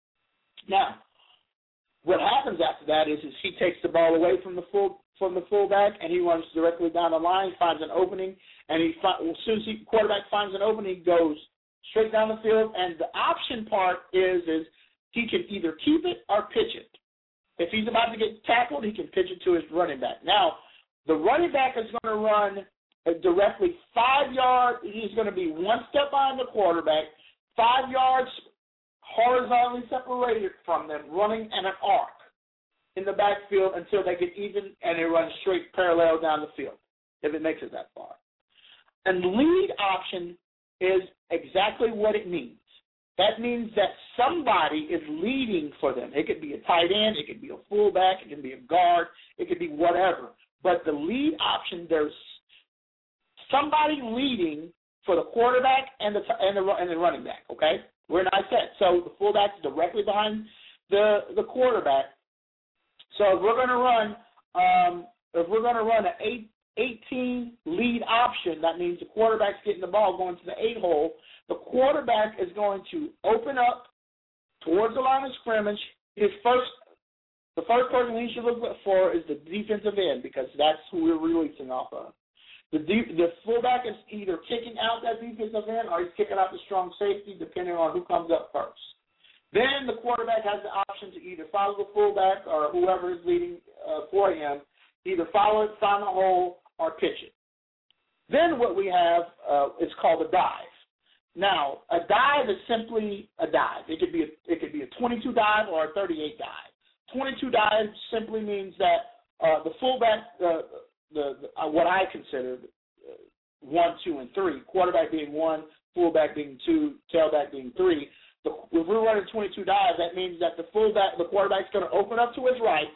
Now, what happens after that is, is he takes the ball away from the full from the fullback and he runs directly down the line, finds an opening, and he as soon as the quarterback finds an opening, he goes straight down the field. And the option part is is he can either keep it or pitch it. If he's about to get tackled, he can pitch it to his running back. Now, the running back is going to run directly five yards. He's going to be one step behind the quarterback, five yards horizontally separated from them, running in an arc in the backfield until they get even and they run straight parallel down the field, if it makes it that far. And the lead option is exactly what it means. That means that somebody is leading for them. It could be a tight end, it could be a fullback, it could be a guard, it could be whatever. But the lead option, there's somebody leading for the quarterback and the and the and the running back. Okay, we're in I set. So the fullback is directly behind the the quarterback. So if we're going to run, um, if we're going to run an eight, eighteen lead option, that means the quarterback's getting the ball going to the eight hole. The quarterback is going to open up towards the line of scrimmage. His first, the first person he should look for is the defensive end because that's who we're releasing off of. The deep, the fullback is either kicking out that defensive end or he's kicking out the strong safety, depending on who comes up first. Then the quarterback has the option to either follow the fullback or whoever is leading uh, for him, either follow it, find the hole, or pitch it. Then what we have uh, is called a dive. Now, a dive is simply a dive. It could be a, it could be a twenty-two dive or a thirty-eight dive. twenty-two dive simply means that uh, the fullback, uh, the, the uh, what I consider uh, one, two, and three, quarterback being one, fullback being two, tailback being three. The, if we're running twenty-two dives, that means that the fullback, the quarterback's going to open up to his right,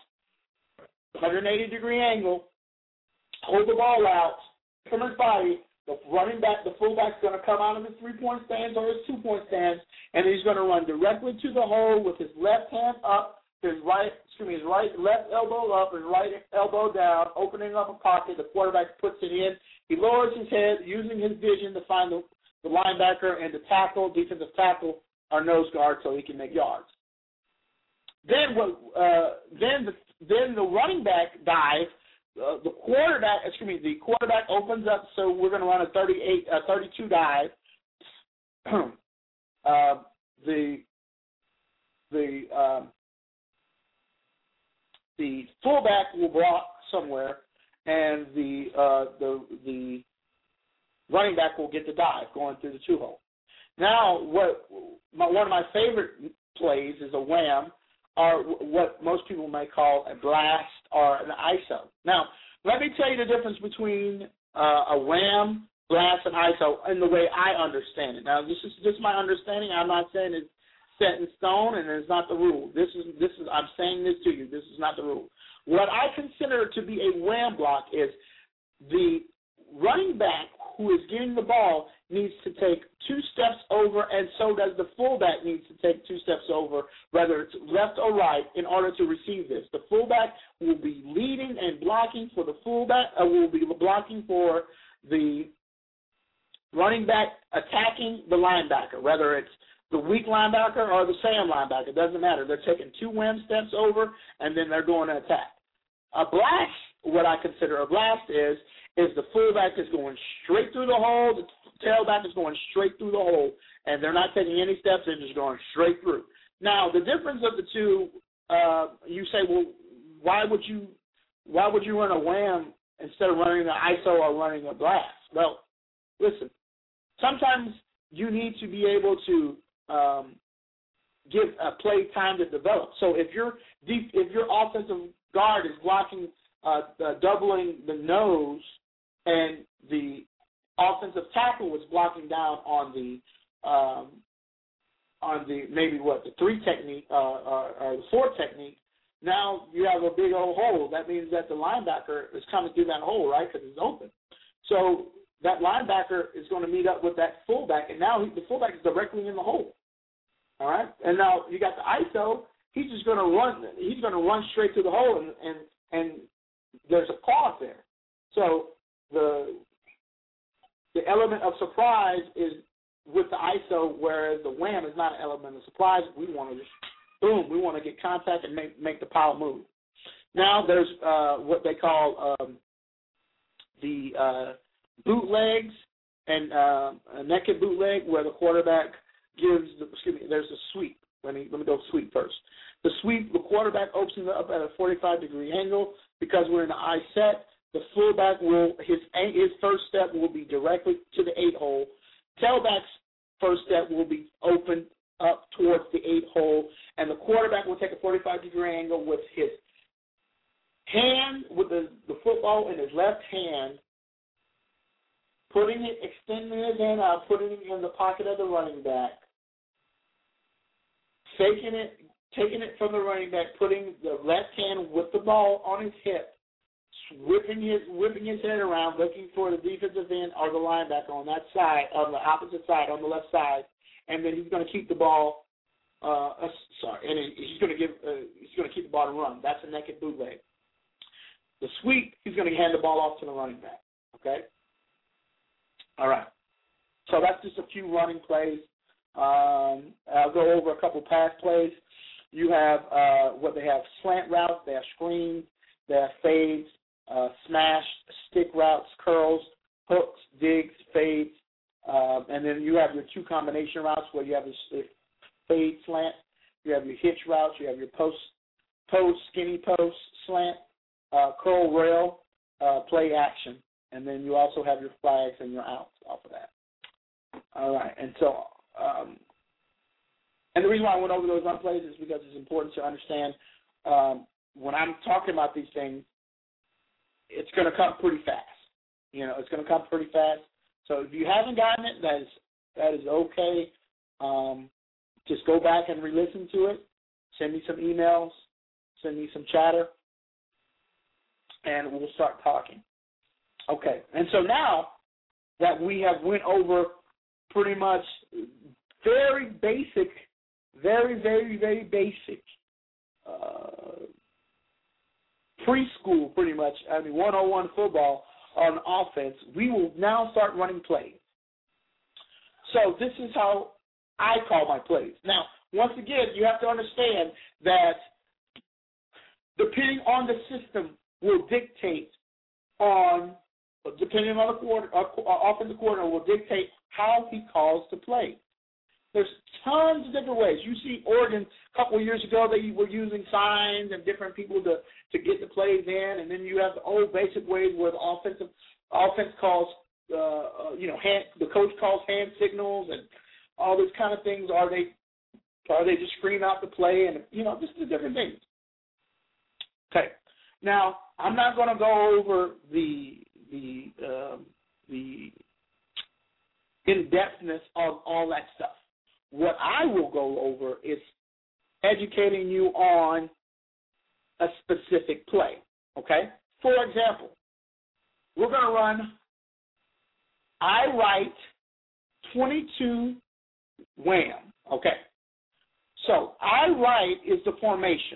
one hundred eighty degree angle, hold the ball out from his body. The running back, the fullback's going to come out of his three-point stance or his two-point stance, and he's going to run directly to the hole with his left hand up, his right, excuse me, his right left elbow up, his right elbow down, opening up a pocket. The quarterback puts it in. He lowers his head, using his vision to find the, the linebacker and the tackle, defensive tackle, or nose guard, so he can make yards. Then what? Uh, then the then the running back dive. Uh, the quarterback, excuse me, the quarterback opens up, so we're going to run a thirty-eight, uh, thirty-two dive. uh, the the uh, the fullback will block somewhere, and the uh, the the running back will get the dive going through the two hole. Now, what my, one of my favorite plays is a wham, or what most people may call a blast or an I S O. Now, let me tell you the difference between uh, a wham, blast, and I S O in the way I understand it. Now, this is just my understanding. I'm not saying it's set in stone, and it's not the rule. This is this is I'm saying this to you. This is not the rule. What I consider to be a wham block is the running back who is getting the ball needs to take two steps over, and so does the fullback needs to take two steps over, whether it's left or right, in order to receive this. The fullback will be leading and blocking for the fullback, uh, will be blocking for the running back attacking the linebacker, whether it's the weak linebacker or the Sam linebacker. It doesn't matter. They're taking two wham steps over, and then they're going to attack. A blast, what I consider a blast is, is the fullback is going straight through the hole, the tailback is going straight through the hole, and they're not taking any steps, they're just going straight through. Now, the difference of the two, uh, you say, well, why would you why would you run a wham instead of running an I S O or running a blast? Well, listen, sometimes you need to be able to um, give a play time to develop. So if your deep, if your offensive guard is blocking, uh, uh, doubling the nose, and the offensive tackle was blocking down on the um, on the maybe what the three technique uh, or, or the four technique, now you have a big old hole. That means that the linebacker is coming through that hole, right? Because it's open. So that linebacker is going to meet up with that fullback, and now he, the fullback is directly in the hole. All right, and now you got the I S O. He's just going to run. He's going to run straight to the hole, and and and there's a pause there. So the the element of surprise is with the I S O, whereas the wham is not an element of surprise. We want to just boom. We want to get contact and make make the pile move. Now there's uh, what they call um, the uh, bootlegs and uh, a naked bootleg, where the quarterback gives the, excuse me. There's a sweep. Let me let me go sweep first. The sweep, the quarterback opens it up at a forty-five degree angle because we're in the I set. The fullback will his his first step will be directly to the eight hole. Tailback's first step will be open up towards the eight hole, and the quarterback will take a forty-five degree angle with his hand, with the, the football in his left hand, putting it, extending his hand out, putting it in the pocket of the running back, taking it, taking it from the running back, putting the left hand with the ball on his hip, whipping his whipping his head around, looking for the defensive end or the linebacker on that side, on the opposite side, on the left side, and then he's going to keep the ball. Uh, uh, sorry, and he's going to give uh, he's going to keep the ball to run. That's a naked bootleg. The sweep, he's going to hand the ball off to the running back. Okay. All right. So that's just a few running plays. Um, I'll go over a couple pass plays. You have uh, what they have: slant routes, they have screens, they have fades, uh, smash, stick routes, curls, hooks, digs, fades, uh, and then you have your two combination routes where you have your fade slant, you have your hitch routes, you have your post, post, skinny post, slant, uh, curl rail, uh, play action, and then you also have your flags and your outs off of that. All right, and so, um, and the reason why I went over those run plays is because it's important to understand um, when I'm talking about these things, it's going to come pretty fast. You know, it's going to come pretty fast. So if you haven't gotten it, that is that is okay. Um, just go back and re-listen to it. Send me some emails. Send me some chatter, and we'll start talking. Okay, and so now that we have went over pretty much very basic, very, very, very basic uh, preschool, pretty much, I mean, one oh one football on offense, we will now start running plays. So this is how I call my plays. Now, once again, you have to understand that depending on the system will dictate on, depending on the quarter, uh, offensive coordinator will dictate how he calls the play. There's tons of different ways. You see Oregon a couple of years ago, they were using signs and different people to, to get the plays in, and then you have the old basic ways where the offensive offense calls, uh, uh, you know, hand, the coach calls hand signals and all these kind of things. Are they are they just scream out the play and, you know, just the different things. Okay. Now, I'm not going to go over the the um, the in-depthness of all that stuff. What I will go over is educating you on a specific play, okay? For example, we're going to run I write twenty-two wham, okay? So I write is the formation.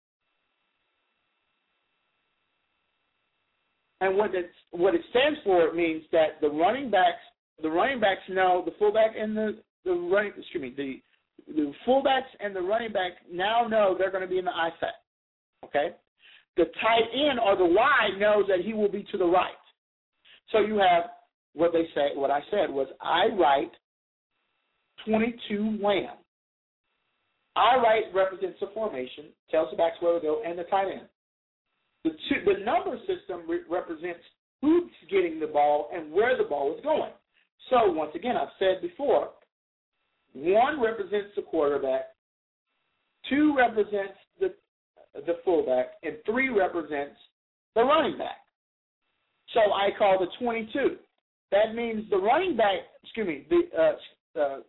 And what it, what it stands for, it means that the running backs, the running backs know, the fullback and the The running, excuse me, the the fullbacks and the running back now know they're going to be in the I set. Okay, the tight end or the wide knows that he will be to the right. So you have what they say. What I said was I write twenty-two wham. I write represents the formation, tells the backs where to go, and the tight end. The two, the number system re- represents who's getting the ball and where the ball is going. So once again, I've said before. One represents the quarterback, two represents the the fullback, and three represents the running back. So I call the twenty-two. That means the running back, excuse me, the uh, uh,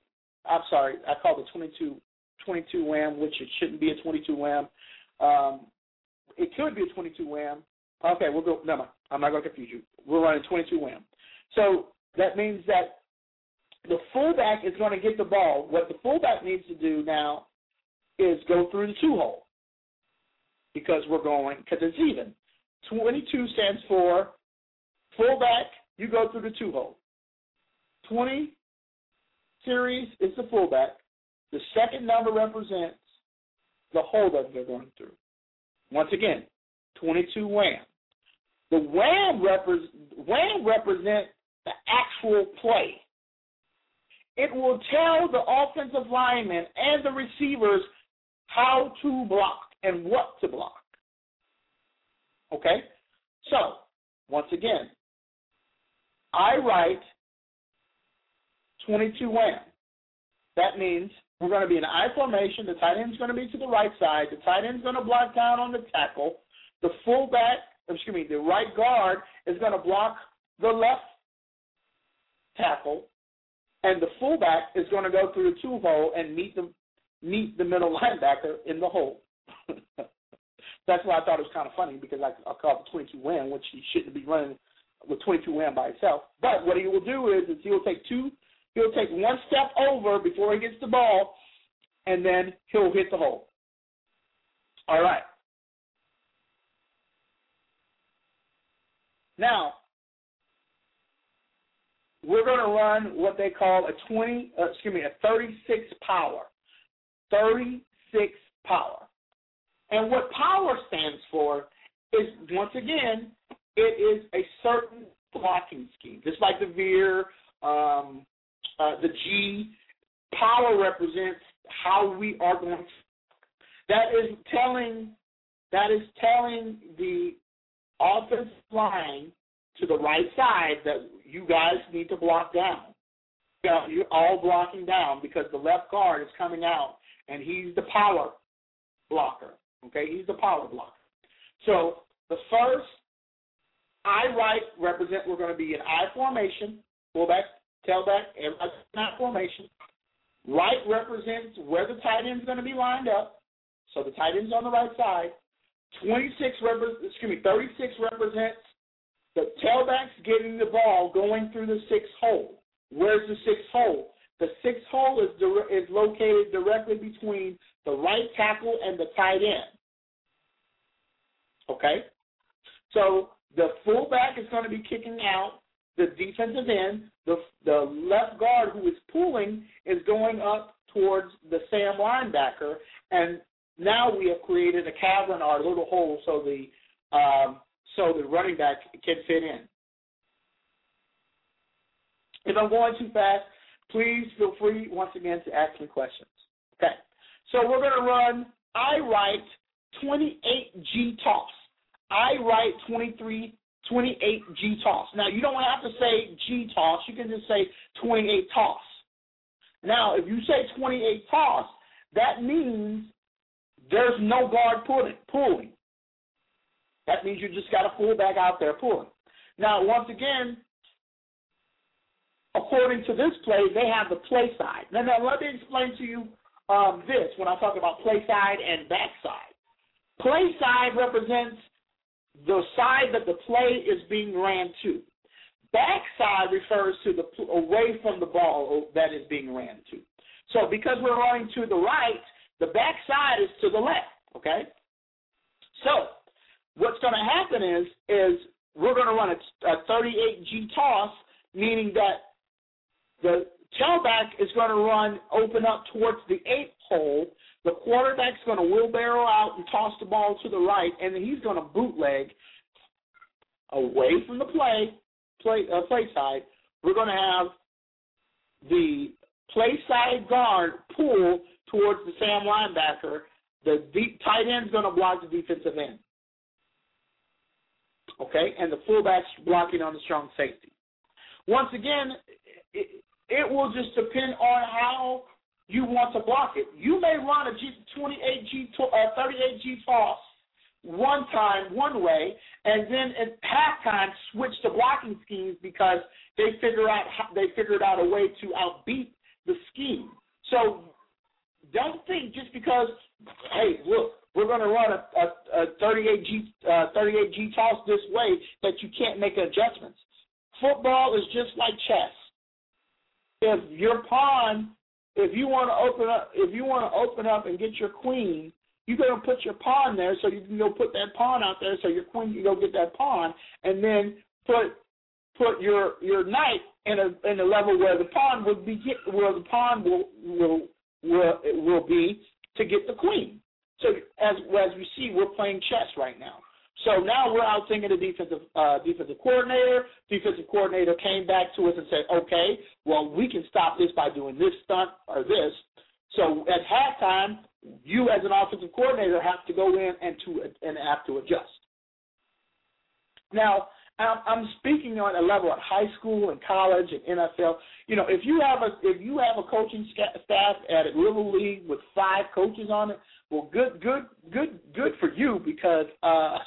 I'm sorry, I call it twenty-two, twenty-two wham, which it shouldn't be a twenty-two wham. Um, it could be a twenty-two wham. Okay, we'll go. No, I'm not going to confuse you. We're running twenty-two wham. So that means that the fullback is going to get the ball. What the fullback needs to do now is go through the two hole because we're going because it's even. twenty-two stands for fullback. You go through the two hole. twenty series is the fullback. The second number represents the hole that they're going through. Once again, twenty-two wham. The wham, repre- wham represents the actual play. It will tell the offensive linemen and the receivers how to block and what to block. Okay? So, once again, I write twenty-two wham. That means we're going to be in I formation. The tight end is going to be to the right side. The tight end is going to block down on the tackle. The fullback, excuse me, the right guard is going to block the left tackle, and the fullback is going to go through the two hole and meet the meet the middle linebacker in the hole. That's why I thought it was kind of funny because I, I call it twenty-two wham, which he shouldn't be running with twenty-two wham by itself. But what he will do is, is he'll take two, he'll take one step over before he gets the ball, and then he'll hit the hole. All right. Now, we're going to run what they call a twenty, uh, excuse me, a thirty-six power. thirty-six power. And what power stands for is, once again, it is a certain blocking scheme. Just like the veer, um, uh, the G, power represents how we are going to. That is telling, that is telling the offensive line to the right side that you guys need to block down. You know, you're all blocking down because the left guard is coming out, and he's the power blocker. Okay, he's the power blocker. So the first I right represent we're going to be in I formation, fullback, tailback, everybody's in I formation. Right represents where the tight end's going to be lined up. So the tight end's on the right side. twenty-six repre- excuse me, thirty-six represents the tailback's getting the ball going through the sixth hole. Where's the sixth hole? The sixth hole is dire- is located directly between the right tackle and the tight end. Okay? So the fullback is going to be kicking out the defensive end. The, the left guard who is pulling is going up towards the Sam linebacker, and now we have created a cavern or a little hole so the um, so the running back can fit in. If I'm going too fast, please feel free once again to ask me questions. Okay, so we're going to run I write twenty-eight G toss. I write twenty-three, twenty-eight G toss. Now, you don't have to say G toss. You can just say twenty-eight toss. Now, if you say twenty-eight toss, that means there's no guard pulling. pulling. That means you just got a fullback out there pulling. Now, once again, according to this play, they have the play side. Now, now let me explain to you um, this when I talk about play side and back side. Play side represents the side that the play is being ran to. Back side refers to the away from the ball that is being ran to. So because we're running to the right, the back side is to the left, okay? So what's going to happen is, is we're going to run a, a thirty-eight G toss, meaning that the tailback is going to run, open up towards the eighth hole. The quarterback's going to wheelbarrow out and toss the ball to the right, and then he's going to bootleg away from the play, play, uh, play side. We're going to have the play side guard pull towards the Sam linebacker. The deep tight end's going to block the defensive end. Okay, and the fullback's blocking on the strong safety. Once again, it, it will just depend on how you want to block it. You may run a G, twenty-eight G, uh, thirty-eight G toss one time, one way, and then at halftime switch to blocking schemes because they figure out they figured out a way to outbeat the scheme. So don't think just because, hey, look, we're going to run a, a, a thirty-eight G uh, thirty-eight G toss this way that you can't make adjustments. Football is just like chess. If your pawn, if you want to open up, if you want to open up and get your queen, you're going to put your pawn there so you can go put that pawn out there so your queen can go get that pawn, and then put put your your knight in a in a level where the pawn would be get, where the pawn will will will will be to get the queen. So as as we see, we're playing chess right now. So now we're out thinking the defensive uh, defensive coordinator. Defensive coordinator came back to us and said, okay, well, we can stop this by doing this stunt or this. So at halftime, you as an offensive coordinator have to go in and to and have to adjust. Now, I'm speaking on a level at high school and college and N F L. You know, if you have a if you have a coaching staff at a little league with five coaches on it, well, good, good, good, good for you because uh,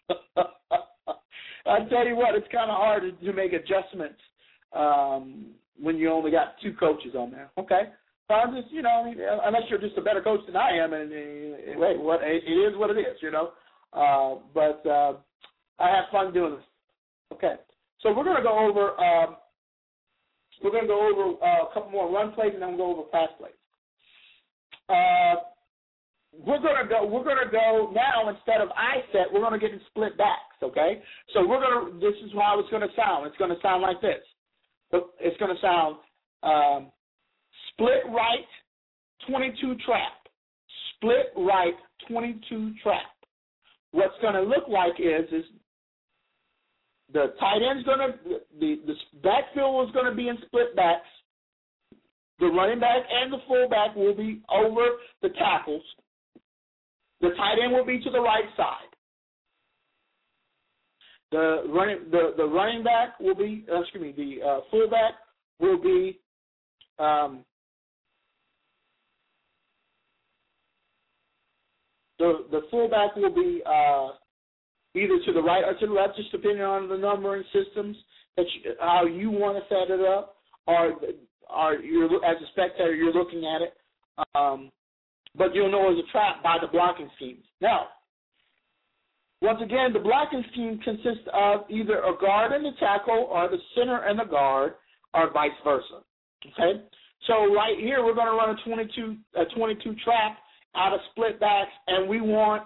I tell you what, it's kind of hard to, to make adjustments um, when you only got two coaches on there. Okay, so I'm just, you know, I mean, unless you're just a better coach than I am, and uh, wait, what it is what it is, you know. Uh, but uh, I have fun doing this. Okay, so we're going to go over um, we're going to go over uh, a couple more run plays, and then we'll go over pass plays. Uh, we're going to go we're going to go now instead of I set, we're going to get in split backs. Okay, so we're going to this is how it's going to sound. It's going to sound like this. It's going to sound um, split right, twenty-two trap. Split right, twenty-two trap. What's going to look like is is the tight end's going to, the, the backfield is going to be in split backs. The running back and the fullback will be over the tackles. The tight end will be to the right side. The running, the, the running back will be, uh, excuse me, the uh, fullback will be um, the the fullback will be uh, either to the right or to the left, just depending on the numbering systems that you, how you want to set it up, or, or you're, as a spectator, you're looking at it. Um, but you'll know it's a trap by the blocking schemes. Now, once again, the blocking scheme consists of either a guard and a tackle, or the center and the guard, or vice versa. Okay, so right here we're going to run a twenty-two a twenty-two trap out of split backs, and we want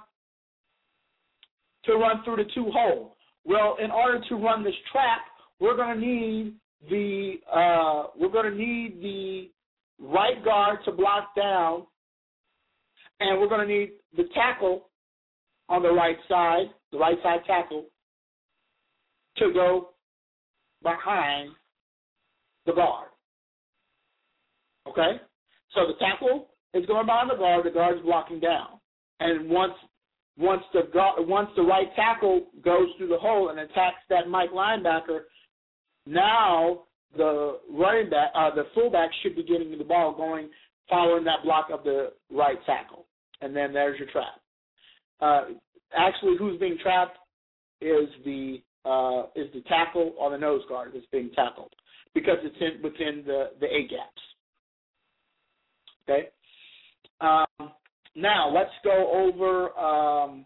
to run through the two hole. Well, in order to run this trap, we're going to need the uh, we're going to need the right guard to block down, and we're going to need the tackle on the right side, the right side tackle, to go behind the guard. Okay, so the tackle is going behind the guard. The guard is blocking down, and once Once the once the right tackle goes through the hole and attacks that Mike linebacker, now the running back, uh, the fullback should be getting the ball going, following that block of the right tackle, and then there's your trap. Uh, actually, who's being trapped is the uh, is the tackle or the nose guard that's being tackled because it's in, within the the A gaps. Okay. Um, Now let's go over. Um,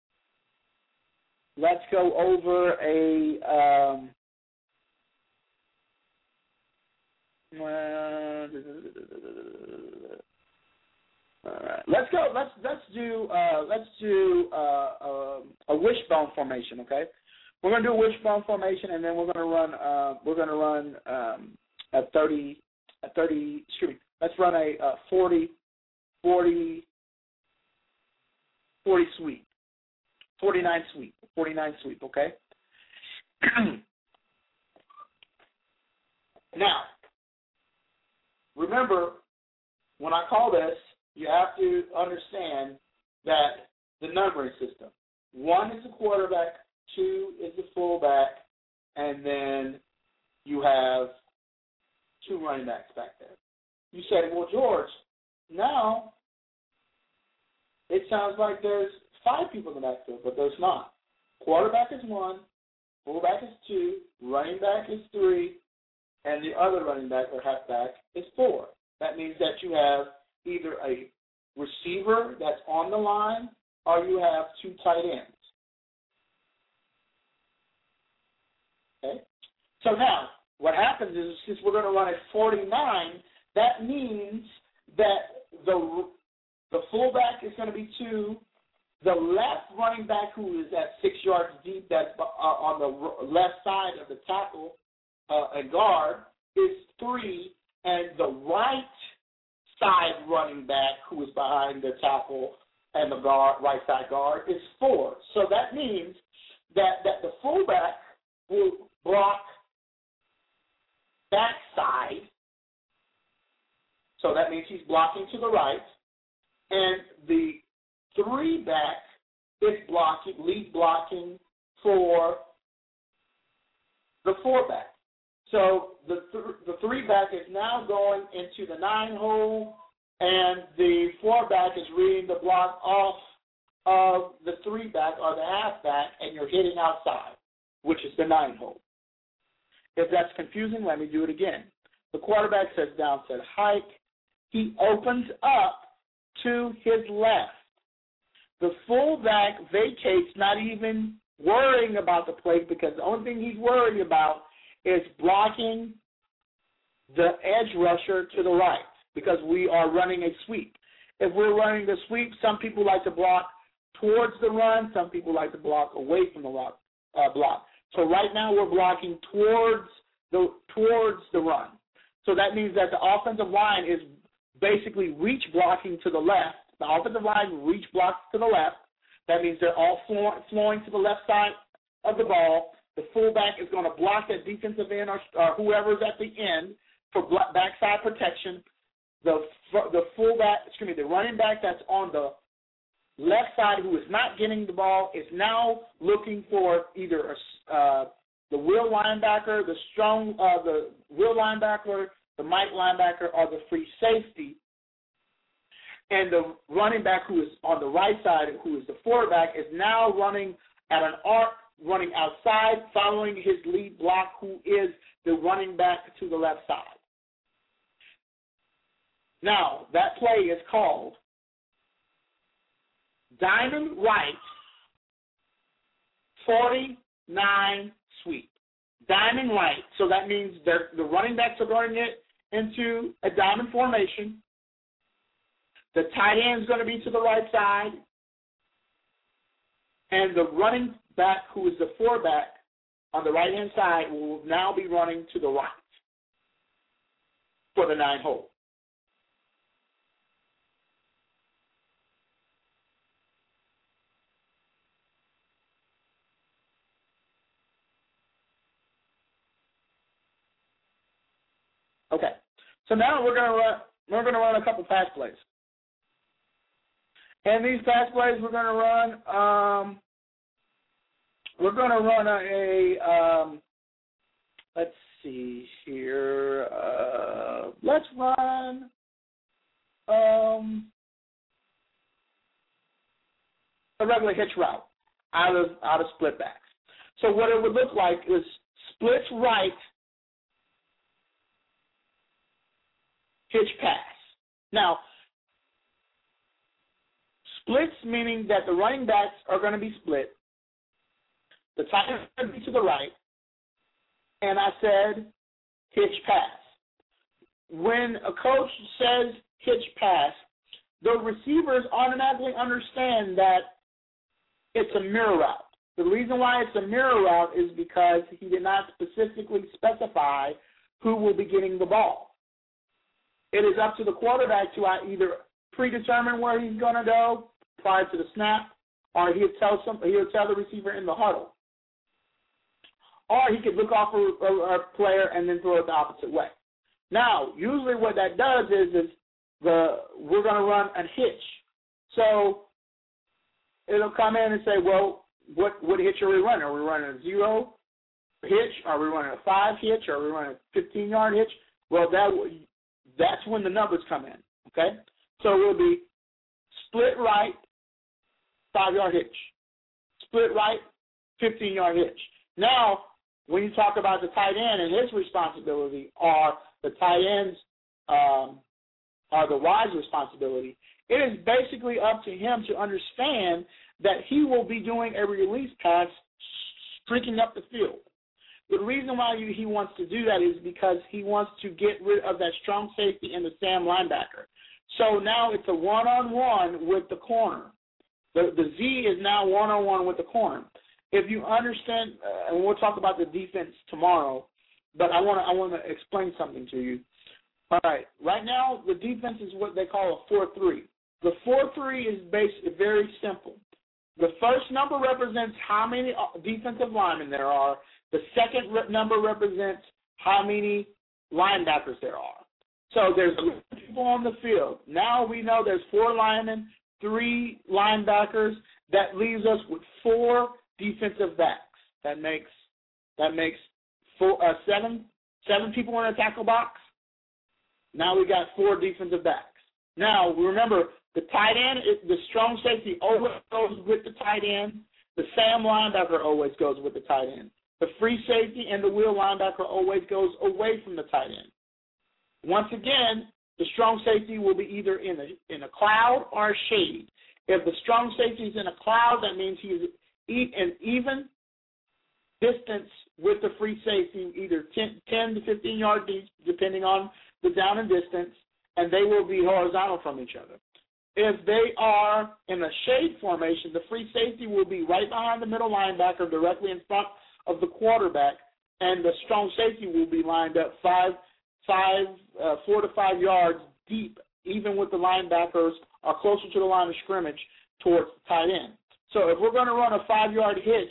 let's go over a. Um, uh, all right. Let's go. Let's let's do. Uh, let's do uh, uh, a wishbone formation. Okay, we're gonna do a wishbone formation, and then we're gonna run. Uh, we're gonna run um, a thirty. A thirty. Excuse me. Let's run a, a forty. forty. forty sweep, forty-nine sweep, forty-nine sweep, okay? Now, remember, when I call this, you have to understand that the numbering system. One is the quarterback, two is the fullback, and then you have two running backs back there. You said, well, George, now it sounds like there's five people in the backfield, but there's not. Quarterback is one, fullback is two, running back is three, and the other running back or halfback is four. That means that you have either a receiver that's on the line or you have two tight ends. Okay? So now, what happens is, since we're going to run at forty-nine, that means that the the fullback is going to be two, the left running back, who is at six yards deep, that's uh, on the left side of the tackle uh, and guard, is three, and the right side running back, who is behind the tackle and the guard, right side guard, is four. So that means that, that the fullback will block backside. So that means he's blocking to the right. And the three back is blocking, lead blocking for the four back. So the th- the three back is now going into the nine hole, and the four back is reading the block off of the three back or the half back, and you're hitting outside, which is the nine hole. If that's confusing, let me do it again. The quarterback sets down, said hike. He opens up to his left. The fullback vacates, not even worrying about the play, because the only thing he's worried about is blocking the edge rusher to the right, because we are running a sweep. If we're running the sweep, some people like to block towards the run, some people like to block away from the rock, uh, block. So right now we're blocking towards the towards the run. So that means that the offensive line is basically reach blocking to the left. The offensive line reach blocks to the left. That means they're all flow- flowing to the left side of the ball. The fullback is going to block that defensive end or, or whoever's at the end for black, backside protection. The the fullback, excuse me, the running back that's on the left side, who is not getting the ball, is now looking for either a, uh, the will linebacker, the strong, uh, the will linebacker, the Mike linebacker, or the free safety. And the running back, who is on the right side, who is the quarterback, is now running at an arc, running outside, following his lead block, who is the running back to the left side. Now, that play is called diamond right forty-nine sweep. Diamond right, so that means the running backs are running it into a diamond formation. The tight end is going to be to the right side, and the running back, who is the four back on the right-hand side, will now be running to the right for the nine hole. Okay, so now we're going to run. We're going to run a couple pass plays. And these pass plays we're going to run, um, we're going to run a, a um, let's see here, uh, let's run um, a regular hitch route out of out of split backs. So what it would look like is splits right, hitch pass. Now, splits meaning that the running backs are going to be split. The tight end is going to be to the right. And I said hitch pass. When a coach says hitch pass, the receivers automatically understand that it's a mirror route. The reason why it's a mirror route is because he did not specifically specify who will be getting the ball. It is up to the quarterback to either predetermine where he's going to go prior to the snap, or he'll tell some, he'll tell the receiver in the huddle. Or he could look off a, a, a player and then throw it the opposite way. Now, usually what that does is, is the we're going to run a hitch. So it'll come in and say, well, what, what hitch are we running? Are we running a zero hitch? Are we running a five hitch? Are we running a fifteen-yard hitch? Well, that that's when the numbers come in, okay? So it will be split right, five-yard hitch. Split right, fifteen-yard hitch. Now, when you talk about the tight end and his responsibility, are the tight end's um, are the wide's responsibility, it is basically up to him to understand that he will be doing a release pass streaking up the field. The reason why he wants to do that is because he wants to get rid of that strong safety and the Sam linebacker. So now it's a one-on-one with the corner. The, the Z is now one-on-one with the corner. If you understand, uh, and we'll talk about the defense tomorrow, but I want to I want to explain something to you. All right, right now the defense is what they call a four three. The four three is basically very simple. The first number represents how many defensive linemen there are. The second re- number represents how many linebackers there are. So there's people on the field. Now we know there's four linemen, three linebackers. That leaves us with four defensive backs. That makes that makes four uh, seven seven people in a tackle box. Now we got four defensive backs. Now remember, the tight end, the strong safety always goes with the tight end. The Sam linebacker always goes with the tight end. The free safety and the wheel linebacker always goes away from the tight end. Once again, the strong safety will be either in a in a cloud or a shade. If the strong safety is in a cloud, that means he is an even distance with the free safety, either ten, ten to fifteen yards each, depending on the down and distance, and they will be horizontal from each other. If they are in a shade formation, the free safety will be right behind the middle linebacker, directly in front of the quarterback, and the strong safety will be lined up five, five, uh, four to five yards deep, even with the linebackers are closer to the line of scrimmage towards the tight end. So if we're going to run a five-yard hitch,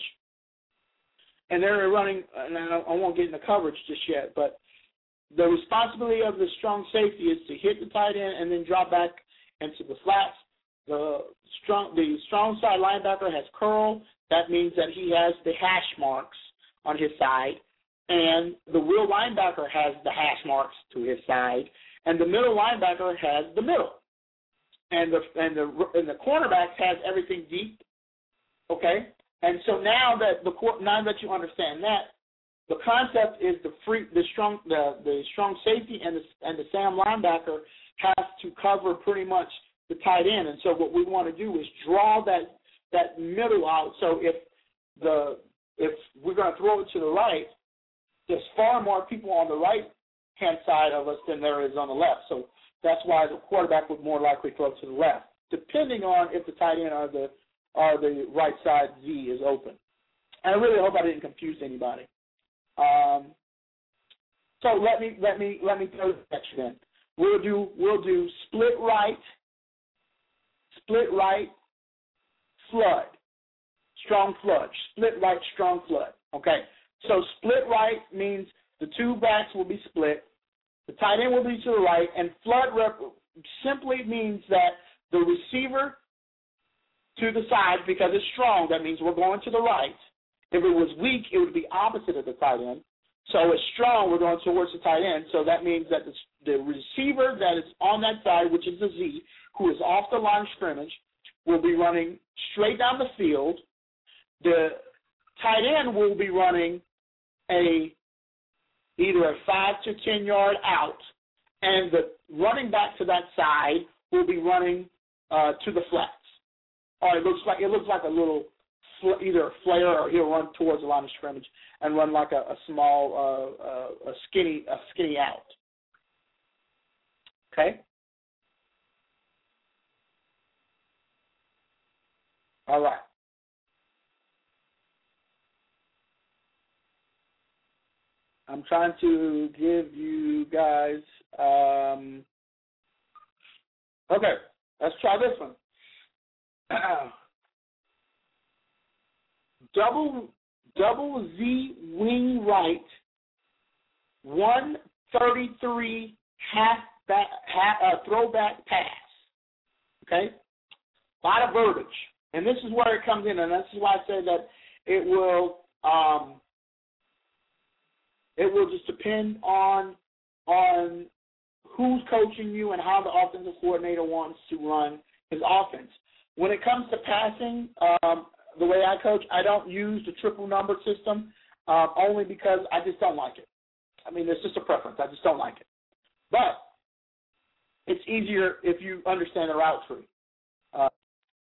and they're running, and I won't get into coverage just yet, but the responsibility of the strong safety is to hit the tight end and then drop back into the flats. The strong, the strong side linebacker has curl. That means that he has the hash marks on his side, and the wheel linebacker has the hash marks to his side, and the middle linebacker has the middle, and the and the and the cornerback has everything deep. Okay, and so now that the now that you understand that, the concept is the free the strong the, the strong safety and the and the Sam linebacker has to cover pretty much the tight end, and so what we want to do is draw that that middle out. So if the if we're going to throw it to the right, there's far more people on the right hand side of us than there is on the left. So that's why the quarterback would more likely throw to the left, depending on if the tight end or the or the right side Z is open. And I really hope I didn't confuse anybody. Um, so let me let me let me throw that then. We'll do we'll do split right, split right, flood, strong flood, split right, strong flood. Okay. So split right means the two backs will be split, the tight end will be to the right, and flood rep simply means that the receiver to the side, because it's strong, that means we're going to the right. If it was weak, it would be opposite of the tight end. So it's strong, we're going towards the tight end. So that means that the, the receiver that is on that side, which is the Z, who is off the line of scrimmage, will be running straight down the field. The tight end will be running a either a five to ten yard out, and the running back to that side will be running uh, to the flats. Or it looks like it looks like a little either a flare, or he'll run towards the line of scrimmage and run like a, a small, uh, uh, a skinny, a skinny out. Okay. All right. I'm trying to give you guys. Um, okay, let's try this one. double double Z wing right, one thirty-three half back, half uh, throwback pass. Okay, a lot of verbiage, and this is where it comes in, and this is why I said that it will um, it will just depend on on who's coaching you and how the offensive coordinator wants to run his offense. When it comes to passing, um, the way I coach, I don't use the triple number system um, only because I just don't like it. I mean, it's just a preference. I just don't like it. But it's easier if you understand the route tree.